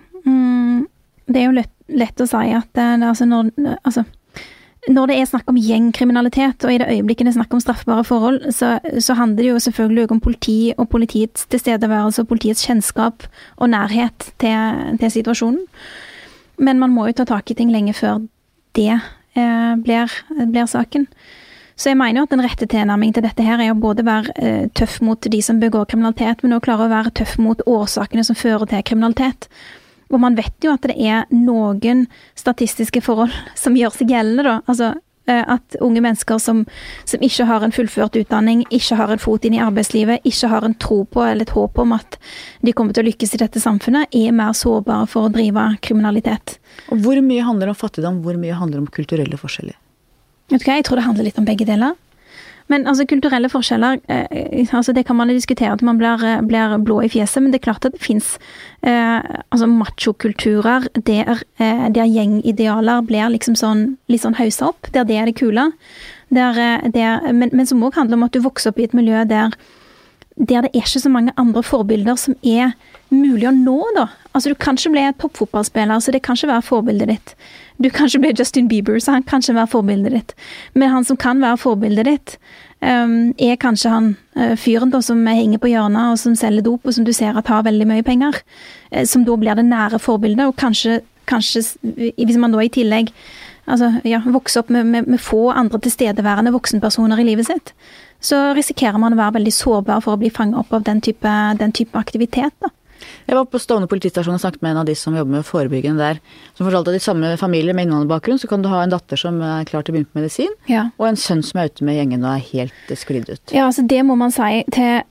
Mm, det er jo lett lett å si at det, altså når, altså, når det er snakk om gjengkriminalitet, og i det øyeblikket det er snakk om straffbare forhold, så, så handler det jo selvfølgelig om politi og politiets tilstedeværelse og politiets kjennskap og nærhet til, til situasjonen. Men man må jo ta tak i ting lenge før det eh, blir, blir saken. Så jeg mener jo at den rette tilnærming til dette her er å både være eh, tøff mot de som begår kriminalitet, men også klare å være tøff mot årsakene som fører til kriminalitet. Og man vet jo at det er noen statistiske forhold som gjør seg gjeldende da. Altså at unge mennesker som, som ikke har en fullført utdanning, ikke har en fot inn i arbeidslivet, ikke har en tro på eller et håp om at de kommer til å lykkes i dette samfunnet, er mer sårbare for å drive kriminalitet. Og hvor mye handler om fattigdom, hvor mye handler om kulturelle forskjeller? Vet du hva, jeg tror det handler litt om begge deler. Men altså kulturelle forskjeller, eh, altså det kan man diskutere at man blir, blir blå i fjeset, men det er klart at det finnes eh, altså machokulturer der, eh, der gjengidealer blir liksom sånn, litt sånn hauset opp, der det er det kule. Der, der, men, men som også handler om at du vokser opp i et miljø der, der det er ikke så mange andre forbilder som er mulig å nå da. Altså du kan ikke bli toppfotballspiller, så det kan ikke være forbildet ditt. Du kan ikke bli Justin Bieber, så han kan ikke være forbildet ditt. Men han som kan være forbildet ditt, um, er kanskje han uh, fyren da, som henger på hjørnet og som selger dop, og som du ser at har veldig mye penger, uh, som da blir det nære forbildet, og kanskje, kanskje hvis man da i tillegg altså, ja, vokser opp med, med, med få andre tilstedeværende voksenpersoner i livet sitt, så risikerer man å være veldig sårbar for å bli fanget opp av den type, den type aktivitet da. Jeg var på Stovner politistasjon og snakket med en av de som jobber med forebyggende der, som fortalte at i samme familie med innvandrerbakgrunn så kan du ha en datter som er klar til å begynne på medisin, ja. Og en sønn som er ute med gjengen og er helt sklidd ut. Ja, altså det må man si til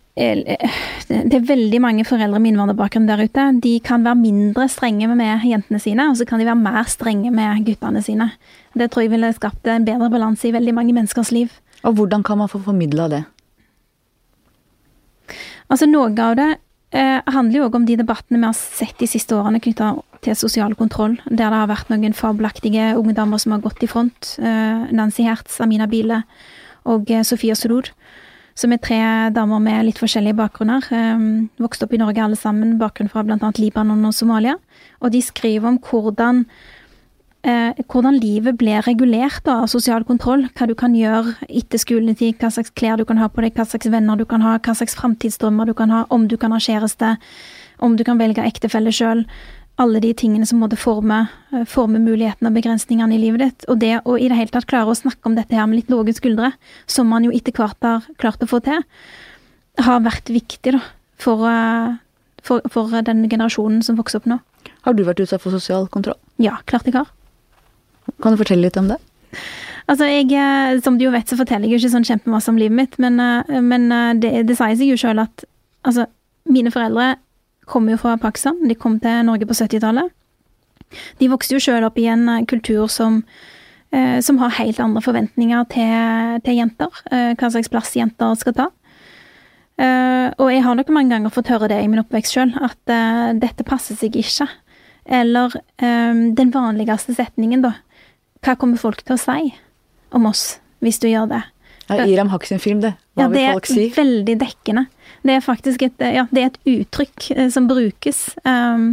det er veldig mange foreldre med innvandrerbakgrunn der ute. De kan være mindre strenge med jentene sine, og så kan de være mer strenge med guttene sine. Det tror jeg ville skapt en bedre balanse i veldig mange menneskers liv. Og hvordan kan man få formidlet det? Altså noe av det eh, handler jo også om de debattene vi har sett de siste årene knyttet til sosial kontroll, der det har vært noen fabelaktige ungdommer som har gått i front. Eh, Nancy Hertz, Amina Bile og eh, Sofia Surur, som er tre damer med litt forskjellige bakgrunner. Eh, vokste opp i Norge alle sammen, bakgrunn fra blant annet Libanon og Somalia. Og de skriver om hvordan Eh, hvordan livet blir regulert da, av sosial kontroll, hva du kan gjøre etter skoletid, hva slags klær du kan ha på deg, hva slags venner du kan ha, hva slags fremtidsdrømmer du kan ha, om du kan ha kjæreste, om du kan velge ektefelle selv, alle de tingene som måtte forme, forme mulighetene og begrensningene i livet ditt, og det å i det hele tatt klare å snakke om dette her med litt lave skuldre, som man jo etter hvert har klart å få til, har vært viktig da, for, for, for den generasjonen som vokser opp nå. Har du vært utsatt for sosial kontroll? Ja, klart jeg har. Kan du fortelle litt om det? Altså, jeg, som du jo vet, så forteller jeg jo ikke sånn kjempemasse om livet mitt, men, men det, det sier seg jo selv at, altså, mine foreldre kommer jo fra Pakistan, de kom til Norge på syttitallet. De vokste jo selv opp i en kultur som, eh, som har helt andre forventninger til, til jenter, eh, hva slags plass jenter skal ta. Eh, og jeg har nok mange ganger fått høre det i min oppvekst selv, at eh, dette passer seg ikke. Eller eh, den vanligste setningen da, hva kommer folk til å si om oss, hvis du gjør det? Ja, Iram Haq sin film, det. Hva ja, vil folk si? Det er veldig dekkende. Det er faktisk et, ja, det er et uttrykk eh, som brukes. Um,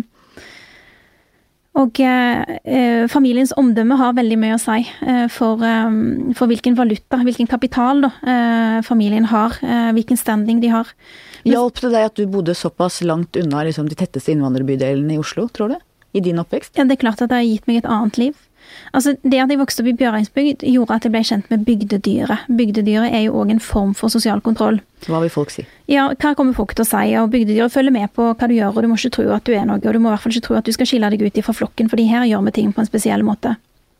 og eh, familiens omdømme har veldig mye å si eh, for, um, for hvilken valuta, hvilken kapital da, eh, familien har, eh, hvilken standing de har. Hjalp det deg at du bodde såpass langt unna liksom, de tetteste innvandrerbydelene i Oslo, tror du? I din oppvekst? Ja, det er klart at det har gitt meg et annet liv. Altså, det at jeg vokste opp i Bjørreinsbygd gjorde at jeg ble kjent med bygdedyret. Bygdedyret er jo også en form for sosial kontroll. Hva vil folk si? Ja, hva kommer folk til å si? Og bygdedyret følger med på hva du gjør, og du må ikke tro at du er noe, og du må i hvert fall ikke tro at du skal skille deg ut fra flokken, fordi her gjør vi ting på en spesiell måte.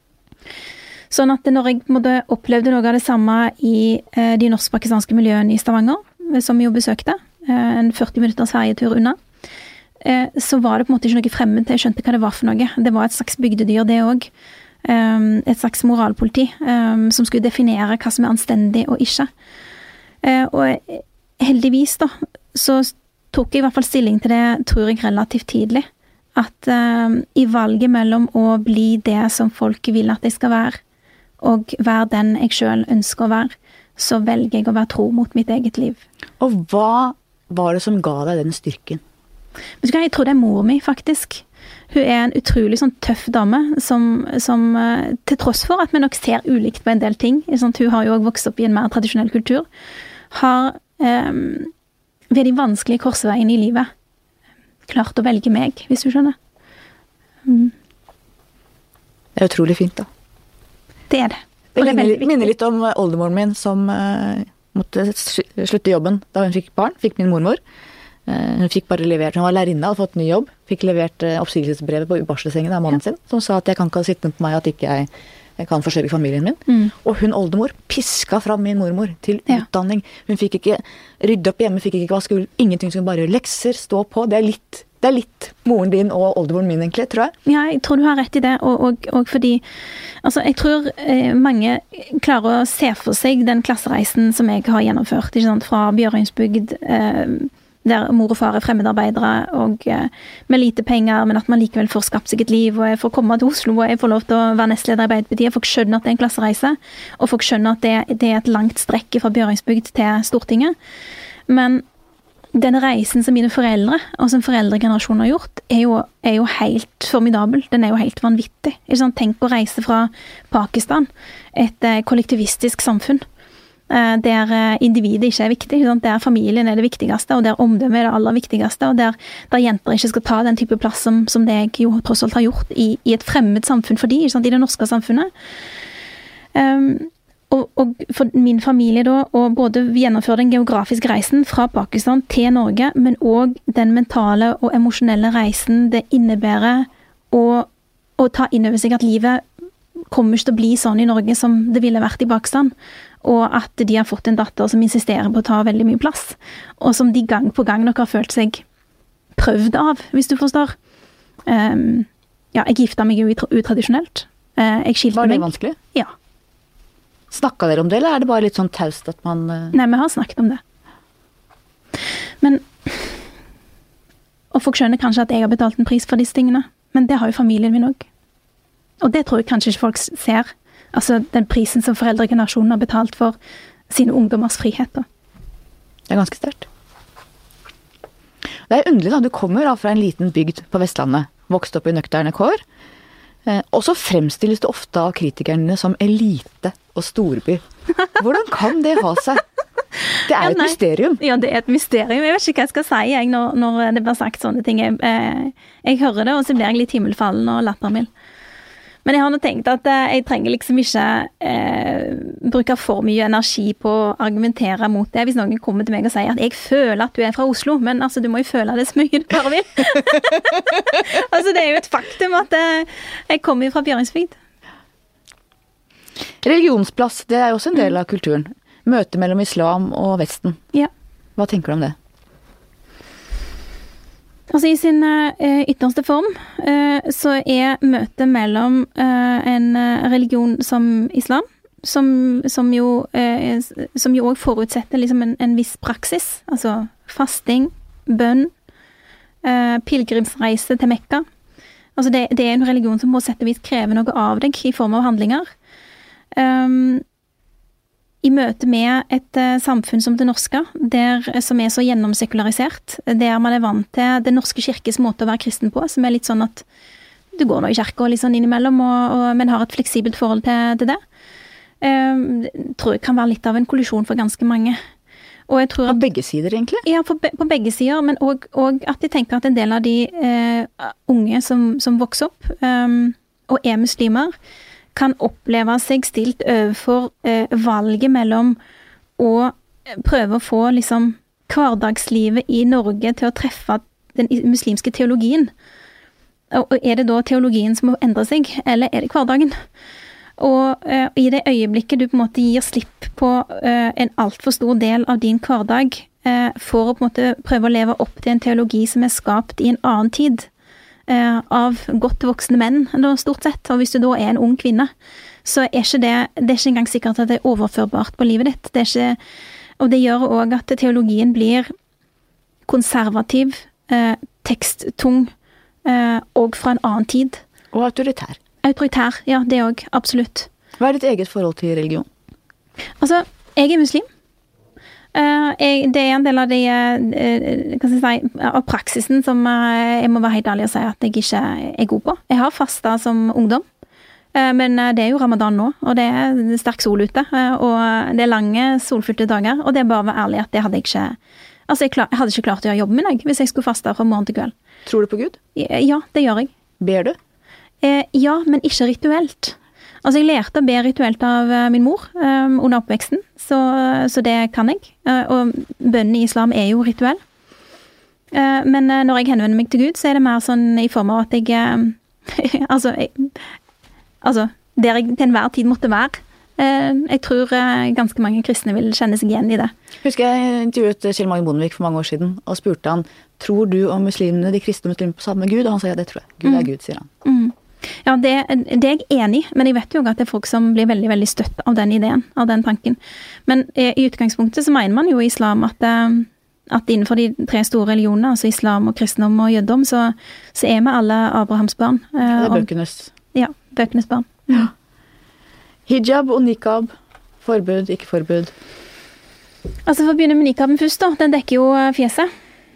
Sånn at når jeg måtte, opplevde noe av det samme i eh, de norsk-pakistanske miljøene i Stavanger, som vi jo besøkte, eh, en førti minutters ferietur unna, eh, så var det på en måte ikke noe fremmed til jeg skjønte hva det var for noe. Det var et slags bygdedyr, det også. Um, et slags moralpoliti um, som skulle definere hva som er anstendig og ikke. Uh, og heldigvis da, så tok jeg i hvert fall stilling til det, tror jeg, relativt tidlig. At um, i valget mellom å bli det som folk vil at jeg skal være, og være den jeg selv ønsker å være, så velger jeg å være tro mot mitt eget liv. Og hva var det som ga deg den styrken? Vet du hva, jeg tror det er mor mi, faktisk. Hun er en utrolig sånn tøff dame, som, som til tross for at vi nok ser ulikt på en del ting, sånn at hun har jo også vokst opp i en mer tradisjonell kultur, har um, ved de vanskelige korsveiene i livet klart å velge meg, hvis du skjønner. Mm. Det er utrolig fint da. Det er det. Det, det minner, minner litt om oldemoren min som uh, måtte slutte jobben da hun fikk barn, fikk min mormor. Hun fikk bare levert, hun var lærerinne, hadde fått ny jobb, fikk levert oppsigelsesbrevet på barselsengen av mannen ja. sin, som sa at jeg kan ikke ha sittende på meg at ikke jeg, jeg kan forsørge familien min. Mm. Og hun oldemor piska fra min mormor til ja. utdanning. Hun fikk ikke rydde opp hjemme, fikk ikke vaske ull, ingenting som bare lekser, stå på. Det er litt, det er litt moren din og oldemoren min egentlig, tror jeg. Ja, jeg tror du har rett i det, og, og, og fordi, altså jeg tror eh, mange klarer å se for seg den klassereisen som jeg har gjennomført, ikke sant, fra Bjørreinsbygd, eh, der mor og far er fremmedarbeidere, og eh, med lite penger, men at man likevel får skapt seg et liv, og jeg får komme til Oslo, og jeg får lov til å være nestleder i Arbeiderpartiet. Folk skjønner at det er en klassereise, og folk skjønner at det, det er et langt strekk fra Bjørreinsbygd til Stortinget. Men denne reisen som mine foreldre, og som foreldregenerasjonen har gjort, er jo, er jo helt formidabel. Den er jo helt vanvittig. Ikke sant? Tenk å reise fra Pakistan, et eh, kollektivistisk samfunn, der individet ikke er viktig, der familien er det viktigste, og der omdømmet er det aller viktigste, og der, der jenter ikke skal ta den type plass som, som det jeg jo tross alt har gjort i, i et fremmed samfunn for de, i det norske samfunnet. Um, og, og for min familie da, og både gjennomføre den geografiske reisen fra Pakistan til Norge, men også den mentale og emosjonelle reisen det innebærer å, å ta inn over seg at livet kommer ikke til å bli sånn i Norge som det ville vært i Pakistan, og at de har fått en datter som insisterer på å ta veldig mye plass, og som de gang på gang nok har følt seg prøvd av, hvis du forstår. Um, ja, jeg gifta meg jo utradisjonelt. Uh, jeg skilte meg. Var det vanskelig? Ja. Snakket dere om det, eller er det bare litt sånn taust at man... Uh... Nei, vi har snakket om det. Men og folk skjønner kanskje at jeg har betalt en pris for disse tingene, men det har jo familien min også. Og det tror jeg kanskje ikke folk ser. Altså den prisen som foreldregenerasjonen har betalt for sine ungdommers frihet. Da. Det er ganske sterkt. Det er underlig da, du kommer da fra en liten bygd på Vestlandet, vokst opp i nøkterne kår, eh, og så fremstilles det ofte av kritikerne som elite og storby. Hvordan kan det ha seg? Det er jo ja, et mysterium. Ja, det er et mysterium. Jeg vet ikke hva jeg skal si jeg, når, når det blir sagt sånne ting. Jeg, eh, jeg hører det, og så blir jeg litt himmelfallen og lattermild. Men jeg har nå tenkt at eh, jeg trenger liksom ikke eh, bruke for mye energi på å argumentere mot det. Hvis noen kommer til meg og sier at jeg føler at du er fra Oslo, men altså, du må jo føle det så mye du bare vil. Altså, det er jo et faktum at eh, jeg kommer fra Bjørnsbygd. Religionsplass, det er jo også en del av kulturen. Møte mellom islam og Vesten. Ja. Hva tenker du om det? Altså i sin uh, ytterste form uh, så er møtet mellom uh, en religion som islam, som, som jo uh, som jo også forutsetter liksom en, en viss praksis, altså fasting, bønn, uh, pilgrimsreise til Mekka. Altså det, det er en religion som på sett og vis krever noe av deg i form av handlinger. Um, I møte med et uh, samfunn som det norske, der, som er så gjennomsekularisert, der man er vant til det norske kirkes måte å være kristen på, som er litt sånn at du går nå i kirka litt sånn innimellom, og, og, men har et fleksibelt forhold til, til det. Um, tror jeg kan være litt av en kollisjon for ganske mange. Og jeg tror at, på begge sider, egentlig? Ja, på, på begge sider, men også at jeg tenker at en del av de uh, unge som, som vokser opp um, og er muslimer, kan oppleve seg stilt overfor eh, valget mellom å prøve å få liksom hverdagslivet i Norge til å treffe den muslimske teologien. Og er det da teologien som må endre seg, eller er det hverdagen? Og eh, i det øyeblikket du på en måte gir slipp på eh, en alt for stor del av din hverdag eh, for å på en måte prøve å leve opp til en teologi som er skapt i en annen tid, av godt voksne menn, da, stort sett. Og hvis du da er en ung kvinne, så er ikke det, det er ikke engang sikkert at det er overførbart på livet ditt. Det er ikke, og det gjør også at teologien blir konservativ, eh, teksttung, eh, og fra en annen tid. Og autoritær. Autoritær, ja, det også, absolutt. Hva er ditt eget forhold til religion? Altså, jeg er muslim. Uh, jeg, det er en del av de uh, hva skal jeg si, av praksisen som uh, jeg må være helt ærlig og si at jeg ikke er god på. Jeg har fastet som ungdom, uh, men uh, det er jo ramadan nå, og det er sterk sol ute, uh, og det er lange solfylte dager, og det er bare å være ærlig at det hadde jeg ikke, altså jeg, klar, jeg hadde ikke klart å gjøre jobben min, jeg, hvis jeg skulle faste fra morgen til kveld. Tror du på Gud? Ja, det gjør jeg. Ber du? Uh, ja, men ikke rituelt. Altså, jeg lærte å be rituelt av min mor um, under oppveksten, så, så det kan jeg. Uh, og bønnen i islam er jo rituell. Uh, men uh, når jeg henvender meg til Gud, så er det mer sånn i form av at jeg uh, altså, jeg, altså, der jeg til enhver tid måtte være. Uh, jeg tror uh, ganske mange kristne vil kjenne seg igjen i det. Husker jeg intervjuet Kjell Magne Bondevik for mange år siden, og spurte han, tror du om muslimene, de kristne muslimene på samme Gud? Og han sa ja, det tror jeg. Gud er mm. Gud, sier han. Mm. Ja, det, det er jeg enig i, men jeg vet jo at det er folk som blir veldig, veldig støtt av den ideen, av den tanken. Men i utgangspunktet så mener man jo i islam at, at innenfor de tre store religionene, altså islam og kristendom og jødedom, så, så er vi alle Abrahams barn. Det er bøkenes. Ja, bøkenes barn. Ja. Hijab og nikab, forbud, ikke forbud? Altså for å begynne med nikaben først da, den dekker jo fjeset.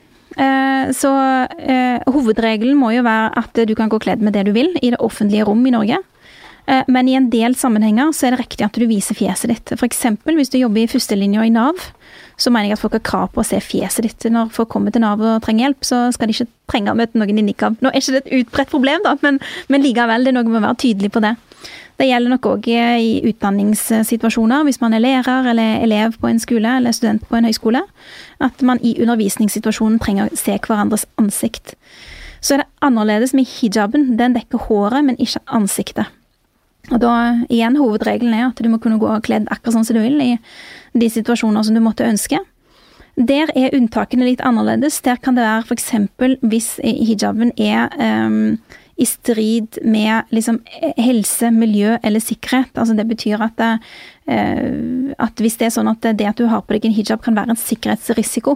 Eh, så eh, hovedregelen må jo være at du kan gå kledd med det du vil i det offentlige rom i Norge. Eh, men i en del sammenhenger så er det riktig at du viser fjeset ditt. For eksempel hvis du jobber i førstelinja i Nav, så mener jeg at folk har krav på å se fjeset ditt. Når folk kommer til Nav og trenger hjelp, så skal de ikke trenge å møte noen i nikab. Nå er ikke det et utbredt problem da, men, men likevel det er noe med å være tydelig på det. Det gjelder nok også i utdanningssituasjoner, hvis man er lærer eller elev på en skole eller student på en høyskole, at man i undervisningssituasjonen trenger å se hverandres ansikt. Så er det annerledes med hijaben. Den dekker håret, men ikke ansiktet. Og da, igjen, hovedregelen er at du må kunne gå kledd akkurat sånn som du vil i de situasjoner som du måtte ønske. Der er unntakene litt annerledes. Der kan det være for eksempel hvis hijaben er um, i strid med liksom, helse, miljø eller sikkerhet. Altså det betyr at, det, uh, at hvis det er sånn at det at du har på deg en hijab kan være en sikkerhetsrisiko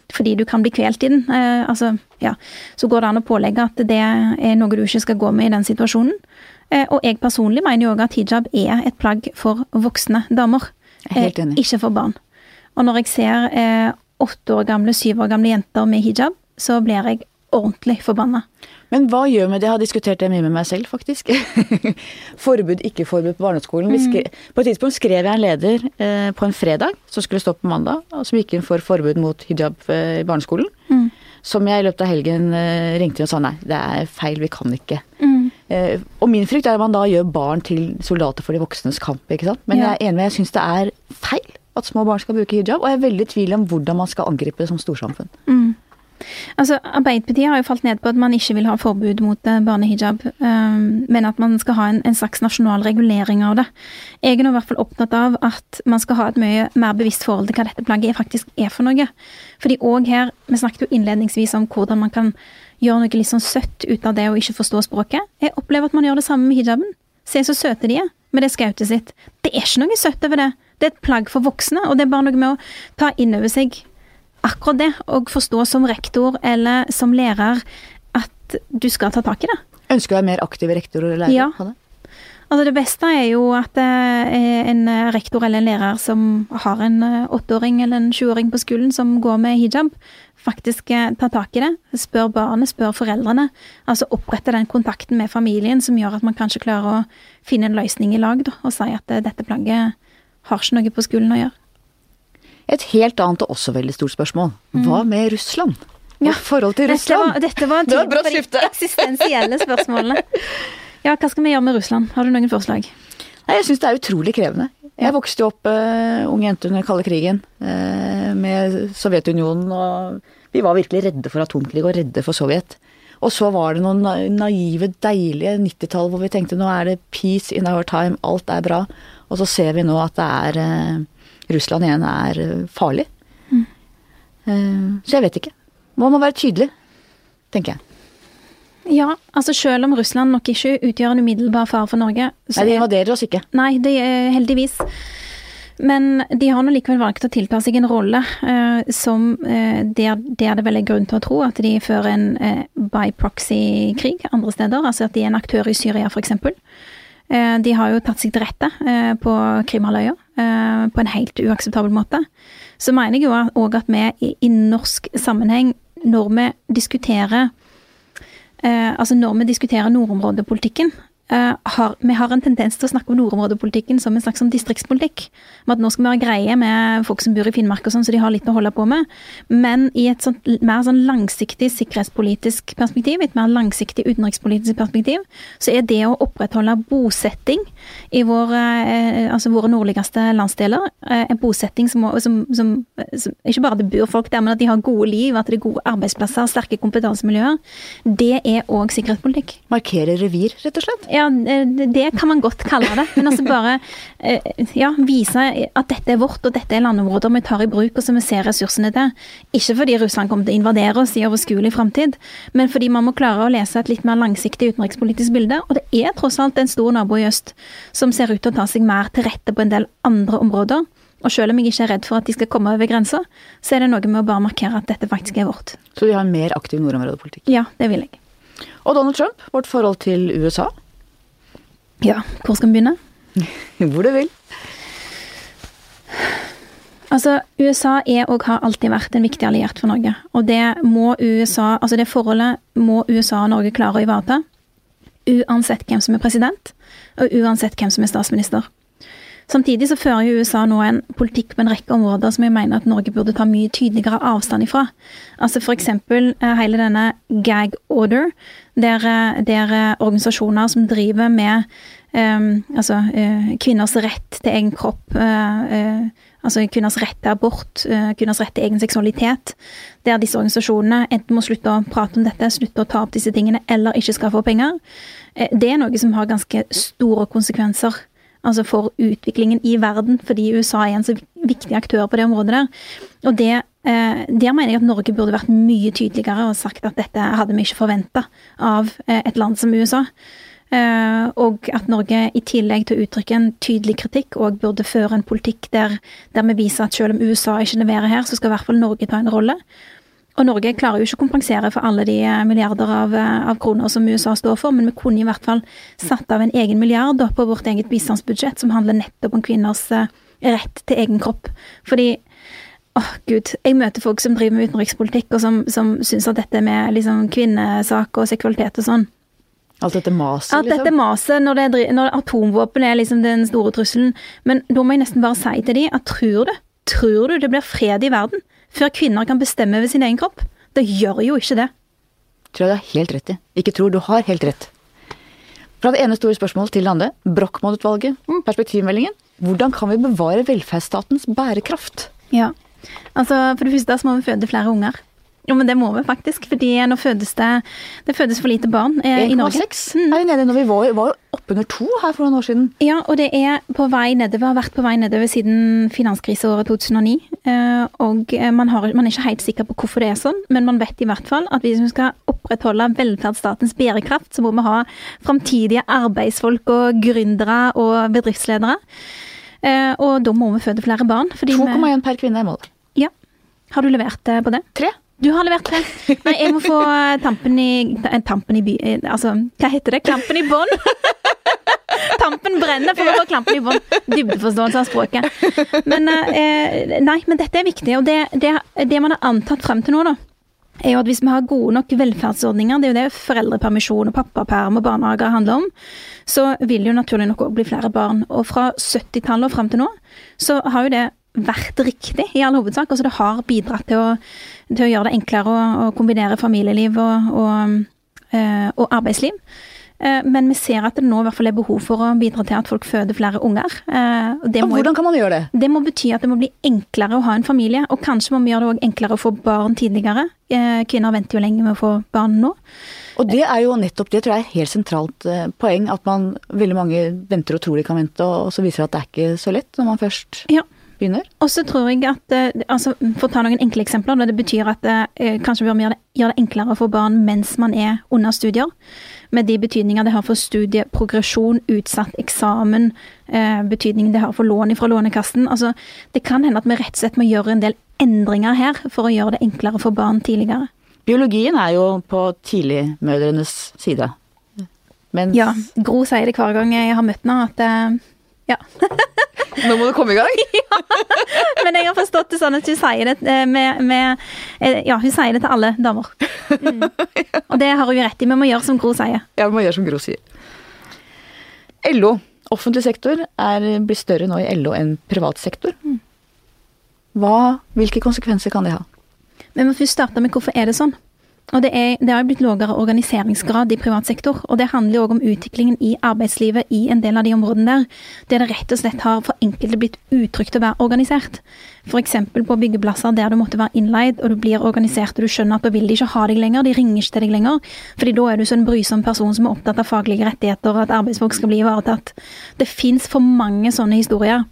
fordi du kan bli kvelt i den, eh, altså, ja, så går det an å pålegge at det er noe du ikke skal gå med i den situasjonen. Eh, og jeg personlig mener jo også at hijab er et plagg for voksne damer, eh, ikke for barn. Og når jeg ser eh, åtte år gamle, syv år gamle jenter med hijab, så blir jeg ordentlig forbannet. Men hva gjør med det? Jeg har diskutert det mye med meg selv, faktisk. Forbud, ikke forbud på barneskolen. Mm. Skrev, på et tidspunkt skrev jeg en leder eh, på en fredag, som skulle stå på mandag, og som gikk inn for forbud mot hijab eh, i barneskolen. Mm. Som jeg i løpet av helgen eh, ringte og sa nei, det er feil, vi kan ikke. Mm. Eh, og min frykt er at man da gjør barn til soldater for de voksnes kamp, ikke sant? Men ja. Jeg er enig med, jeg synes det er feil at små barn skal bruke hijab, og jeg er veldig i tvil om hvordan man skal angripe det som storsamfunn. Mm. Altså, Arbeiderpartiet har jo falt ned på at man ikke vil ha forbud mot uh, barnehijab, um, men at man skal ha en, en slags nasjonal regulering av det. Jeg er nå i hvert fall opptatt av at man skal ha et mye mer bevisst forhold til hva dette plagget faktisk er for noe. Fordi også her, vi snakket jo innledningsvis om hvordan man kan gjøre noe litt sånn søtt ut av det og ikke forstå språket. Jeg opplever at man gjør det samme med hijaben. Se så søte de er med det skautet sitt. Det er ikke noe søtt over det. Det er et plagg for voksne, og det er bare noe med å ta inn over seg akkurat det, og forstå som rektor eller som lærer at du skal ta tak i det. Ønsker du å være mer aktiv rektor eller lærer? Ja. Altså det beste er jo at en rektor eller en lærer som har en åtteåring eller en tjueåring på skolen som går med hijab, faktisk tar tak i det, spør barnet, spør foreldrene, altså opprette den kontakten med familien som gjør at man kanskje klarer å finne en løsning i lag da, og si at dette plagget har ikke noe på skolen å gjøre. Et helt annet og også veldig stort spørsmål. Hva med Russland? Hva ja, forhold til Russland? Dette var, dette var en tid på de eksistensielle spørsmålene. Ja, hva skal vi gjøre med Russland? Har du noen forslag? Nei, jeg synes det er utrolig krevende. Jeg vokste opp uh, ung jente under kalde krigen uh, med Sovjetunionen, og vi var virkelig redde for atomkrig og redde for Sovjet. Og så var det noen naive, deilige nittitall hvor vi tenkte nå er det peace in our time, alt er bra. Og så ser vi nå at det er... Uh, Russland igjen er farlig. Mm. Så jeg vet ikke. Man må være tydelig, tenker jeg. Ja, altså selv om Russland nok ikke utgjør en umiddelbar fare for Norge. Nei, de invaderer oss ikke. Nei, det er heldigvis. Men de har nå likevel valgt å tilta seg en rolle eh, som eh, der, der det vel er grunn til å tro at de fører en eh, by-proxy-krig andre steder, altså at de er en aktør i Syria for eksempel. De har jo tatt seg til rette på Krimhalvøya på en helt uakseptabel måte. Så mener jeg jo også at vi i, i norsk sammenheng, når vi diskuterer, altså når vi diskuterer nordområdepolitikken, Uh, har, vi har en tendens til å snakke om nordområdepolitikken som en slags sånn distriktspolitikk. Om at nå skal vi ha greie med folk som bor i Finnmark og sånn, så de har litt å holde på med. Men i et sånt, mer sånn langsiktig sikkerhetspolitisk perspektiv, et mer langsiktig utenrikspolitisk perspektiv, så er det å opprettholde bosetting i vår, uh, altså våre nordligste landsdeler, uh, en bosetting som, som, som, som ikke bare det bor folk der, men at de har gode liv, at det er gode arbeidsplasser, sterke kompetansemiljøer, det er også sikkerhetspolitikk. Markere revir, rett og slett? Ja, det kan man godt kalle det, men altså bare ja, vise at dette er vårt, og dette er landområder vi tar i bruk, og som vi ser ressursene til. Ikke fordi Russland kommer til å invadere oss i overskuelig fremtid, men fordi man må klare å lese et litt mer langsiktig utenrikspolitisk bilde, og det er tross alt en stor nabo i øst som ser ut til å ta seg mer til rette på en del andre områder, og selv om jeg ikke er redd for at de skal komme over grenser, så er det noe med å bare markere at dette faktisk er vårt. Så vi har en mer aktiv nordområdepolitikk? Ja, det vil jeg. Og Donald Trump, vårt forhold til U S A? Ja, hvor skal vi begynne? Hvor du vil. Altså, U S A er og har alltid vært en viktig alliert for Norge. Og det må U S A, altså det forholdet må U S A og Norge klare å ivareta, uansett hvem som er president, og uansett hvem som er statsminister. Samtidig så fører jo U S A nå en politikk på en rekke områder som jeg mener at Norge burde ta mye tydeligere avstand ifra. Altså for eksempel hele denne gag order, der, der organisasjoner som driver med um, altså, uh, kvinners rett til egen kropp, uh, uh, altså kvinners rett til abort, uh, kvinners rett til egen seksualitet, der disse organisasjonene enten må slutte å prate om dette, slutte å ta opp disse tingene, eller ikke skal få penger. Uh, det er noe som har ganske store konsekvenser, altså for utviklingen i verden, fordi U S A er en så viktig aktør på det området der. Og det, eh, der mener jeg at Norge burde vært mye tydeligere og sagt at dette hadde vi ikke forventet av eh, et land som U S A. Eh, og at Norge i tillegg til å uttrykke en tydelig kritikk og burde føre en politikk der, der vi viser at selv om U S A ikke leverer her, så skal i hvert fall Norge ta en rolle. Og Norge klarer jo ikke å kompensere for alle de milliarder av, av kroner som U S A står for, men vi kunne i hvert fall satt av en egen milliard da, på vårt eget bistandsbudsjett som handler nettopp om kvinners uh, rett til egen kropp. Fordi, åh oh, gud, jeg møter folk som driver med utenrikspolitikk og som, som synes at dette med liksom, kvinnesak og seksualitet og sånn. Alt dette maset, Alt dette liksom? maset når, det er, når atomvåpen er liksom den store trusselen. Men da må jeg nesten bare si til de at tror du, tror du det blir fred i verden før kvinner kan bestemme over sin egen kropp? Det gjør jo ikke det. Tror jeg du har helt rett i. Ikke tror, du har helt rett. Fra det ene store spørsmålet til det andre, Brochmann-utvalget, perspektivmeldingen. Hvordan kan vi bevare velferdsstatens bærekraft? Ja, altså for det første så må vi føde flere unger. Jo, men det må vi faktisk, fordi nå fødes det, det fødes for lite barn eh, i Norge. en komma seks er vi nede når vi var, var jo oppe under to her for noen år siden. Ja, og det er på vei nedover, har vært på vei nedover siden finanskriseåret to tusen og ni. Eh, og man, har, man er ikke helt sikker på hvorfor det er sånn, men man vet i hvert fall at hvis vi skal opprettholde velferdsstatens bærekraft, så må vi ha fremtidige arbeidsfolk og gründere og bedriftsledere. Eh, og da må vi føde flere barn. to komma én per kvinne er målet. Ja. Har du levert på det? Tre. Du har levert tre. Nei, jeg må få tampen i, tampen i by, altså, hva heter det? Klampen i bånd. Tampen brenner for å få klampen i bånd. Dybdeforståelse av språket. Men, eh, nei, men dette er viktig, og det, det, det man har antatt frem til nå da, er jo at hvis vi har gode nok velferdsordninger, det er jo det foreldrepermisjon og pappaperm og barnehager handler om, så vil jo naturlig nok også bli flere barn. Og fra syttitallet og frem til nå, så har jo det vært riktig i all hovedsak. Altså det har bidratt til å, til å gjøre det enklere å, å kombinere familieliv og, og, øh, og arbeidsliv. Eh, men vi ser at det nå i hvert fall er behov for å bidra til at folk føder flere unger. Eh, og det og må, hvordan kan man gjøre det? Det må bety at det må bli enklere å ha en familie, og kanskje må vi gjøre det også enklere å få barn tidligere. Eh, kvinner venter jo lenge med å få barn nå. Og det er jo nettopp det, tror jeg er et helt sentralt eh, poeng, at man, veldig mange venter og tror de kan vente, og, og så viser det at det er ikke så lett når man først ja. begynner. Og så tror jeg at, altså, for å ta noen enkle eksempler, det betyr at eh, kanskje vi gjør det, gjør det enklere å få barn mens man er under studier, med de betydninger det har for studieprogresjon, utsatt eksamen, eh, betydningen det har for lån fra lånekassen. Altså, det kan hende at vi rett og slett må gjøre en del endringer her for å gjøre det enklere for barn tidligere. Biologien er jo på tidligmødrenes side. Mens... Ja, Gro sier det hver gang jeg har møtt henne, at eh, ja. Nå må du komme i gang. Ja, men jeg har forstått det sånn at hun sier det med, med ja, hun sier det til alle damer. Mm. Og det har hun jo rett i, vi må gjøre som Gro sier. Ja, vi må gjøre som Gro sier. L O, offentlig sektor, er, blir større nå i L O enn privat sektor. Hva, hvilke konsekvenser kan det ha? Vi må først starte med hvorfor er det sånn. Og det, er, det har blitt lavere organiseringsgrad i privat sektor, og det handler jo også om utviklingen i arbeidslivet i en del av de områdene der, der det rett og slett har for enkelte blitt utrygt å være organisert. For eksempel på byggeplasser der du måtte være innleid, og du blir organisert, og du skjønner at da vil de ikke ha deg lenger, de ringer ikke til deg lenger, fordi da er du så en brysom person som er opptatt av faglige rettigheter, og at arbeidsfolk skal bli ivaretatt. Det finnes for mange sånne historier.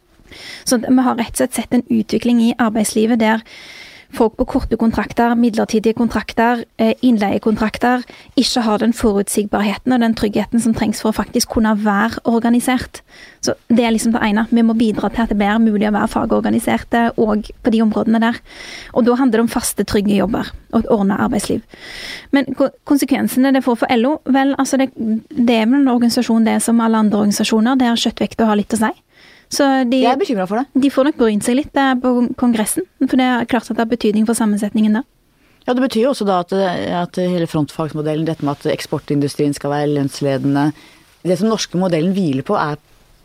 Så vi har rett og slett sett en utvikling i arbeidslivet der folk på korte kontrakter, midlertidige kontrakter, innleiekontrakter ikke har den forutsigbarheten og den tryggheten som trengs for å faktisk kunne være organisert. Så det er liksom det ene. Vi må bidra til at det blir mulig å være fagorganiserte og på de områdene der. Og da handler det om faste, trygge jobber og et ordnet arbeidsliv. Men konsekvensene det får for L O, vel, altså det, det er vel en organisasjon det som alle andre organisasjoner, der kjøttvekta har litt å si. Så de, jeg er bekymret for det. De får nok brynt seg litt på kongressen, for det er klart at det har betydning for sammensetningen der. Ja, det betyr jo også da at, at hele frontfagsmodellen, dette med at eksportindustrien skal være lønnsledende, det som norske modellen hviler på er,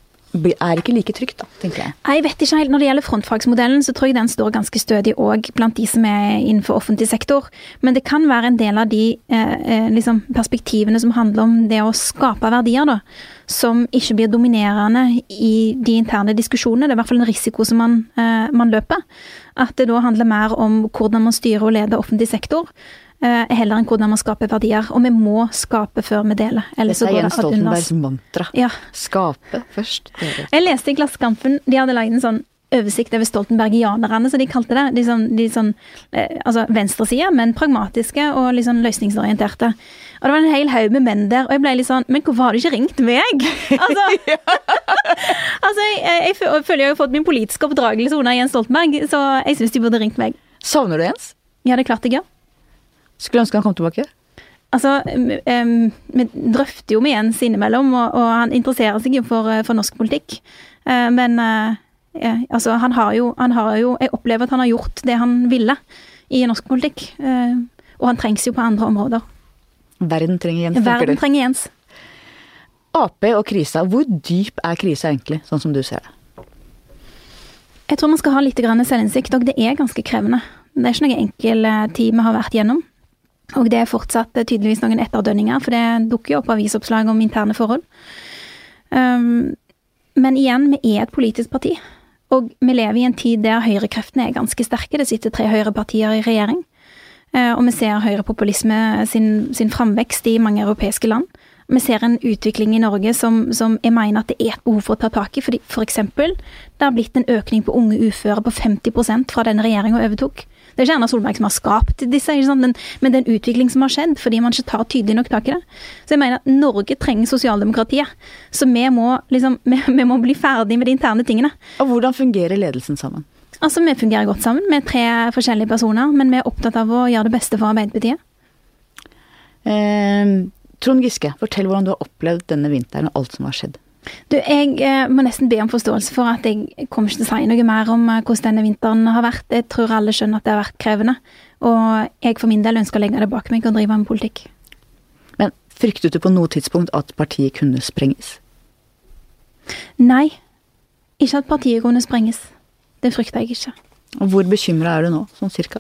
er ikke like trygt da, tenker jeg. Jeg vet ikke helt, når det gjelder frontfagsmodellen, så tror jeg den står ganske stødig også blant de som er innenfor offentlig sektor, men det kan være en del av de eh, liksom perspektivene som handler om det å skape verdier da, som ikke blir dominerende i de interne diskusjonene. Det er i hvert fall en risiko som man, eh, man løper. At det da handler mer om hvordan man styrer og leder offentlig sektor, eh, heller enn hvordan man skaper verdier. Og vi må skape før vi deler. Ellers Dette er Jens Stoltenbergs mantra. Ja. Skape først. Jeg leste i Klassekampen, de hadde laget en sånn oversikt over Stoltenbergianerne, så de kalte det. De sånn, de sånn eh, altså venstresida, men pragmatiske og litt sånn løsningsorienterte. Og det var en hel haug med menn der, og jeg ble litt sånn, men hvorfor har du ikke ringt meg? Altså, altså jeg, jeg, jeg føler jeg har fått min politiske oppdragelse under Jens Stoltenberg, så jeg synes de burde ringt meg. Savner du Jens? Ja, det er klart jeg gjør. Skulle ønske han kom tilbake? Altså, um, vi drøfter jo med Jens innimellom, og, og han interesserer seg jo for, for norsk politikk. Uh, men uh, ja, altså, han har, jo, han har jo, jeg opplever at han har gjort det han ville i norsk politikk. Uh, og han trengs jo på andre områder. Verden trenger Jens, Verden trenger Jens. A P og krisa, hvor dyp er krisa egentlig, sånn som du ser det? Jeg tror man skal ha litt grann selvinnsikt, og det er ganske krevende. Det er ikke noen enkel tid vi har vært gjennom. Og det er fortsatt tydeligvis noen etterdønninger, for det dukker jo opp avisoppslag om interne forhold. Um, men igjen, vi er et politisk parti. Og vi lever i en tid der høyrekreftene er ganske sterke. Det sitter tre høyrepartier i regjering. Uh, og vi ser høyrepopulisme sin, sin framvekst i mange europeiske land. Vi ser en utvikling i Norge som, som jeg mener at det er et behov for å ta tak i. Fordi for eksempel, det har blitt en økning på unge uføre på femti prosent fra denne regjeringen overtok. Det er ikke Erna Solberg som har skapt disse, ikke sant? Men, men det er en utvikling som har skjedd, fordi man ikke tar tydelig nok tak i det. Så jeg mener at Norge trenger sosialdemokratiet. Så vi må, liksom, vi, vi må bli ferdig med de interne tingene. Og hvordan fungerer ledelsen sammen? Altså, vi fungerer godt sammen med tre forskjellige personer, men vi er opptatt av å gjøre det beste for Arbeiderpartiet. Eh, Trond Giske, fortell hvordan du har opplevd denne vinteren og alt som har skjedd. Du, jeg eh, må nesten be om forståelse for at jeg kommer ikke til å si noe mer om eh, hvordan denne vinteren har vært. Jeg tror alle skjønner at det har vært krevende, og jeg for min del ønsker å legge det bak meg og drive med politikk. Men fryktet du på noe tidspunkt at partiet kunne sprenges? Nei, ikke at partiet kunne sprenges. Det frykter jeg ikke. Og hvor bekymret er du nå, sånn cirka?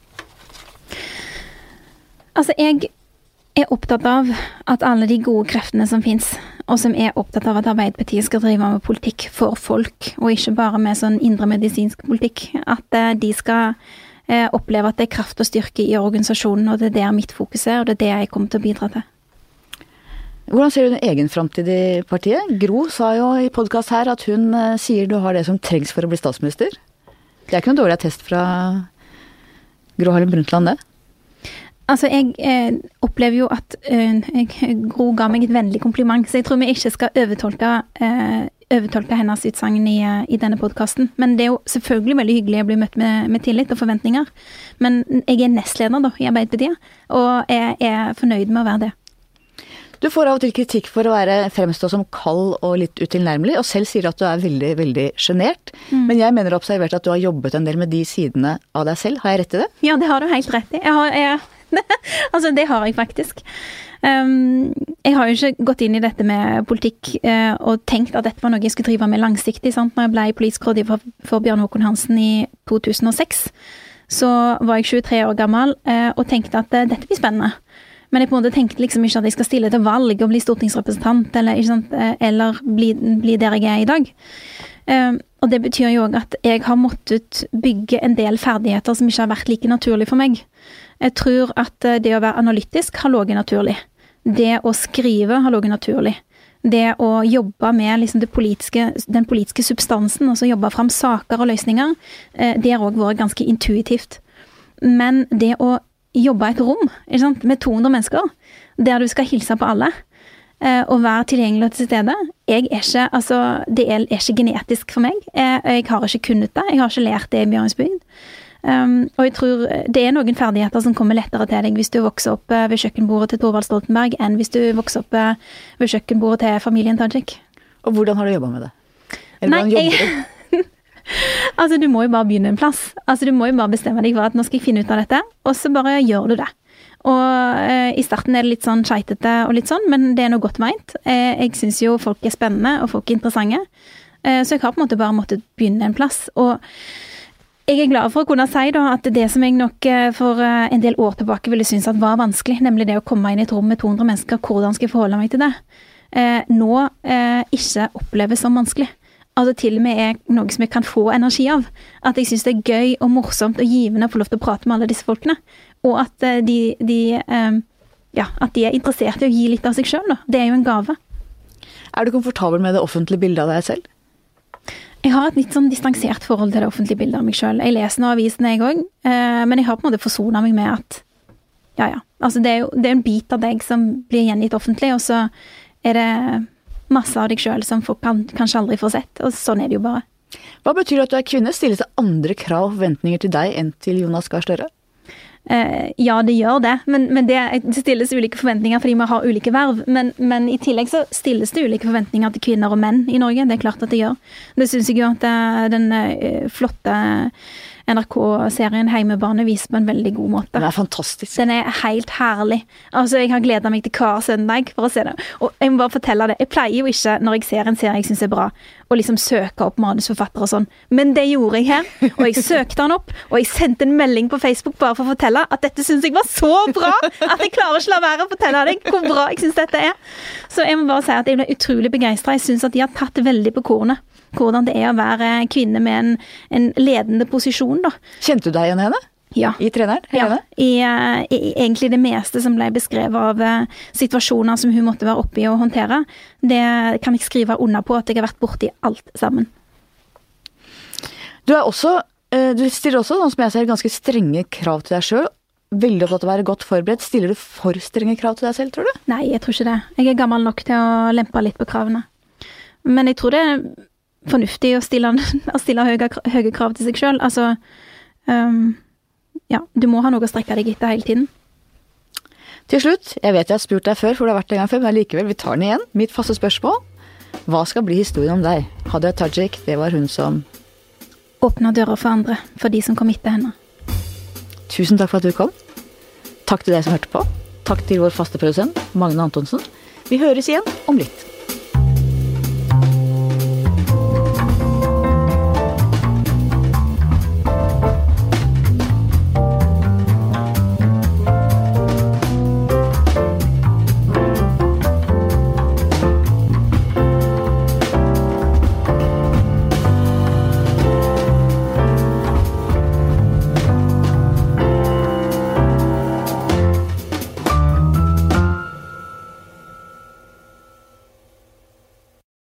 Altså, jeg er opptatt av at alle de gode kreftene som finnes, og som er opptatt av at Arbeiderpartiet skal drive med politikk for folk, og ikke bare med sånn indre medisinsk politikk, at uh, de skal uh, oppleve at det er kraft og styrke i organisasjonen, og det er der mitt fokus er, og det er det jeg kommer til å bidra til. Hvordan ser du din egen fremtid i partiet? Gro sa jo i podcast her at hun uh, sier du har det som trengs for å bli statsminister. Det er ikke noen dårlig attest fra Gro Harlem Brundtland, det? Altså, jeg eh, opplever jo at eh, jeg, Gro ga meg et vennlig kompliment, så jeg tror vi ikke skal overtolke, eh, overtolke hennes utsagn i, i denne podcasten. Men det er jo selvfølgelig veldig hyggelig å bli møtt med, med tillit og forventninger. Men jeg er nestleder da, i Arbeiderpartiet, og jeg er fornøyd med å være det. Du får av og til kritikk for å være fremstå som kald og litt utilnærmelig, og selv sier at du er veldig, veldig genert. Mm. Men jeg mener å ha observert at du har jobbet en del med de sidene av deg selv. Har jeg rett i det? Ja, det har du helt rett i. Jeg har... Jeg altså, det har jeg faktisk. Um, jeg har jo ikke gått inn i dette med politikk uh, og tenkt at dette var noe jeg skulle drive med langsiktig. Sant? Når jeg ble politisk rådgiver for, for Bjørn Håkon Hansen i to tusen og seks, så var jeg tjuetre år gammel uh, og tenkte at uh, dette blir spennende. Men jeg på en måte tenkte liksom ikke at jeg skal stille til valg og bli stortingsrepresentant, eller, ikke sant? Uh, eller bli, bli der jeg er i dag. Um, og det betyr jo også at jeg har måttet bygge en del ferdigheter som ikke har vært like naturlig for meg. Jeg tror at det å være analytisk har ligget naturlig. Det å skrive har ligget naturlig. Det å jobbe med liksom det politiske, den politiske substansen, altså jobbe frem saker og løsninger, det har også vært ganske intuitivt. Men det å jobbe i et rom, ikke sant, med to hundre mennesker, der du skal hilse på alle, og være tilgjengelig til stede, jeg er ikke, altså, det er ikke genetisk for meg. Jeg, jeg har ikke kunnet det, jeg har ikke lært det i Bjørnsbygd. Um, og jeg tror det er noen ferdigheter som kommer lettere til deg hvis du vokser opp ved kjøkkenbordet til Thorvald Stoltenberg, enn hvis du vokser opp ved kjøkkenbordet til familien Tajik. Og hvordan har du jobbet med det? Eller Nei, hvordan jobber du? Jeg... altså, du må jo bare begynne en plass. Altså, du må jo bare bestemme deg for at nå skal jeg finne ut av dette, og så bare gjør du det. Og eh, i starten er det litt sånn scheitete og litt sånn, men det er noe godt meint. Eh, jeg synes jo folk er spennende, og folk er interessante. Eh, så jeg har på en måte bare måttet begynne en plass, og jeg er glad for å kunne si da, at det som jeg nok for en del år tilbake ville synes at var vanskelig, nemlig det å komme inn i et rom med to hundre mennesker, hvordan skal jeg forholde meg til det, eh, nå eh, ikke oppleves som vanskelig. Altså til og med er noe som jeg kan få energi av. At jeg synes det er gøy og morsomt og givende å få lov til å prate med alle disse folkene. Og at eh, de, de, eh, ja, at de er interessert i å gi litt av seg selv. Da. Det er jo en gave. Er du komfortabel med det offentlige bildet av deg selv? Jeg har et litt sånn distansert forhold til det offentlige bildet av meg selv. Jeg leser noe avisene jeg også, eh, men jeg har på en måte forsonet meg med at, ja ja, altså det er jo det er en bit av deg som blir gjengitt offentlig, og så er det masse av deg selv som folk kan, kanskje aldri får sett, og sånn er det jo bare. Hva betyr det at du er kvinne? Stilles det andre krav og forventninger til deg enn til Jonas Gahr Støre? Eh, ja, det gjør det, men, men det, det stilles ulike forventninger fordi vi har ulike verv, men, men i tillegg så stilles det ulike forventninger til kvinner og menn i Norge, det er klart at det gjør. Det synes jeg jo at det, den uh, flotte N R K-serien Heimebane viser på en veldig god måte. Den er fantastisk. Den er helt herlig. Altså, jeg har gledet meg til hver søndag for å se det. Og jeg må bare fortelle det. Jeg pleier jo ikke, når jeg ser en serie jeg synes er bra, å liksom søke opp manusforfattere og sånn. Men det gjorde jeg her. Og jeg søkte den opp, og jeg sendte en melding på Facebook bare for å fortelle at dette synes jeg var så bra, at jeg klarer ikke la være å fortelle deg hvor bra jeg synes dette er. Så jeg må bare si at jeg ble utrolig begeistret. Jeg synes at de har tatt det veldig på kornet. Hvordan det er å være kvinne med en, en ledende posisjon, da. Kjente du deg igjen henne? Ja. I treneren? Ja. I, i, i egentlig det meste som ble beskrevet av uh, situasjoner som hun måtte være oppe i og håndtere, det kan jeg skrive under på at jeg har vært borte i alt sammen. Du er også, uh, du stiller også, sånn som jeg ser, ganske strenge krav til deg selv. Veldig opptatt av å være godt forberedt. Stiller du for strenge krav til deg selv, tror du? Nei, jeg tror ikke det. Jeg er gammel nok til å lempe litt på kravene. Men jeg tror det fornuftig å stille, å stille høye, høye krav til seg selv. Altså, um, ja, du må ha noe å strekke deg etter hele tiden. Til slutt, jeg vet jeg har spurt deg før, for det har vært en gang før, men likevel, vi tar den igjen. Mitt faste spørsmål. Hva skal bli historien om deg? Hadia Tajik, det var hun som åpnet dører for andre, for de som kom etter henne. Tusen takk for at du kom. Takk til deg som hørte på. Takk til vår faste produsent, Magne Antonsen. Vi høres igjen om litt.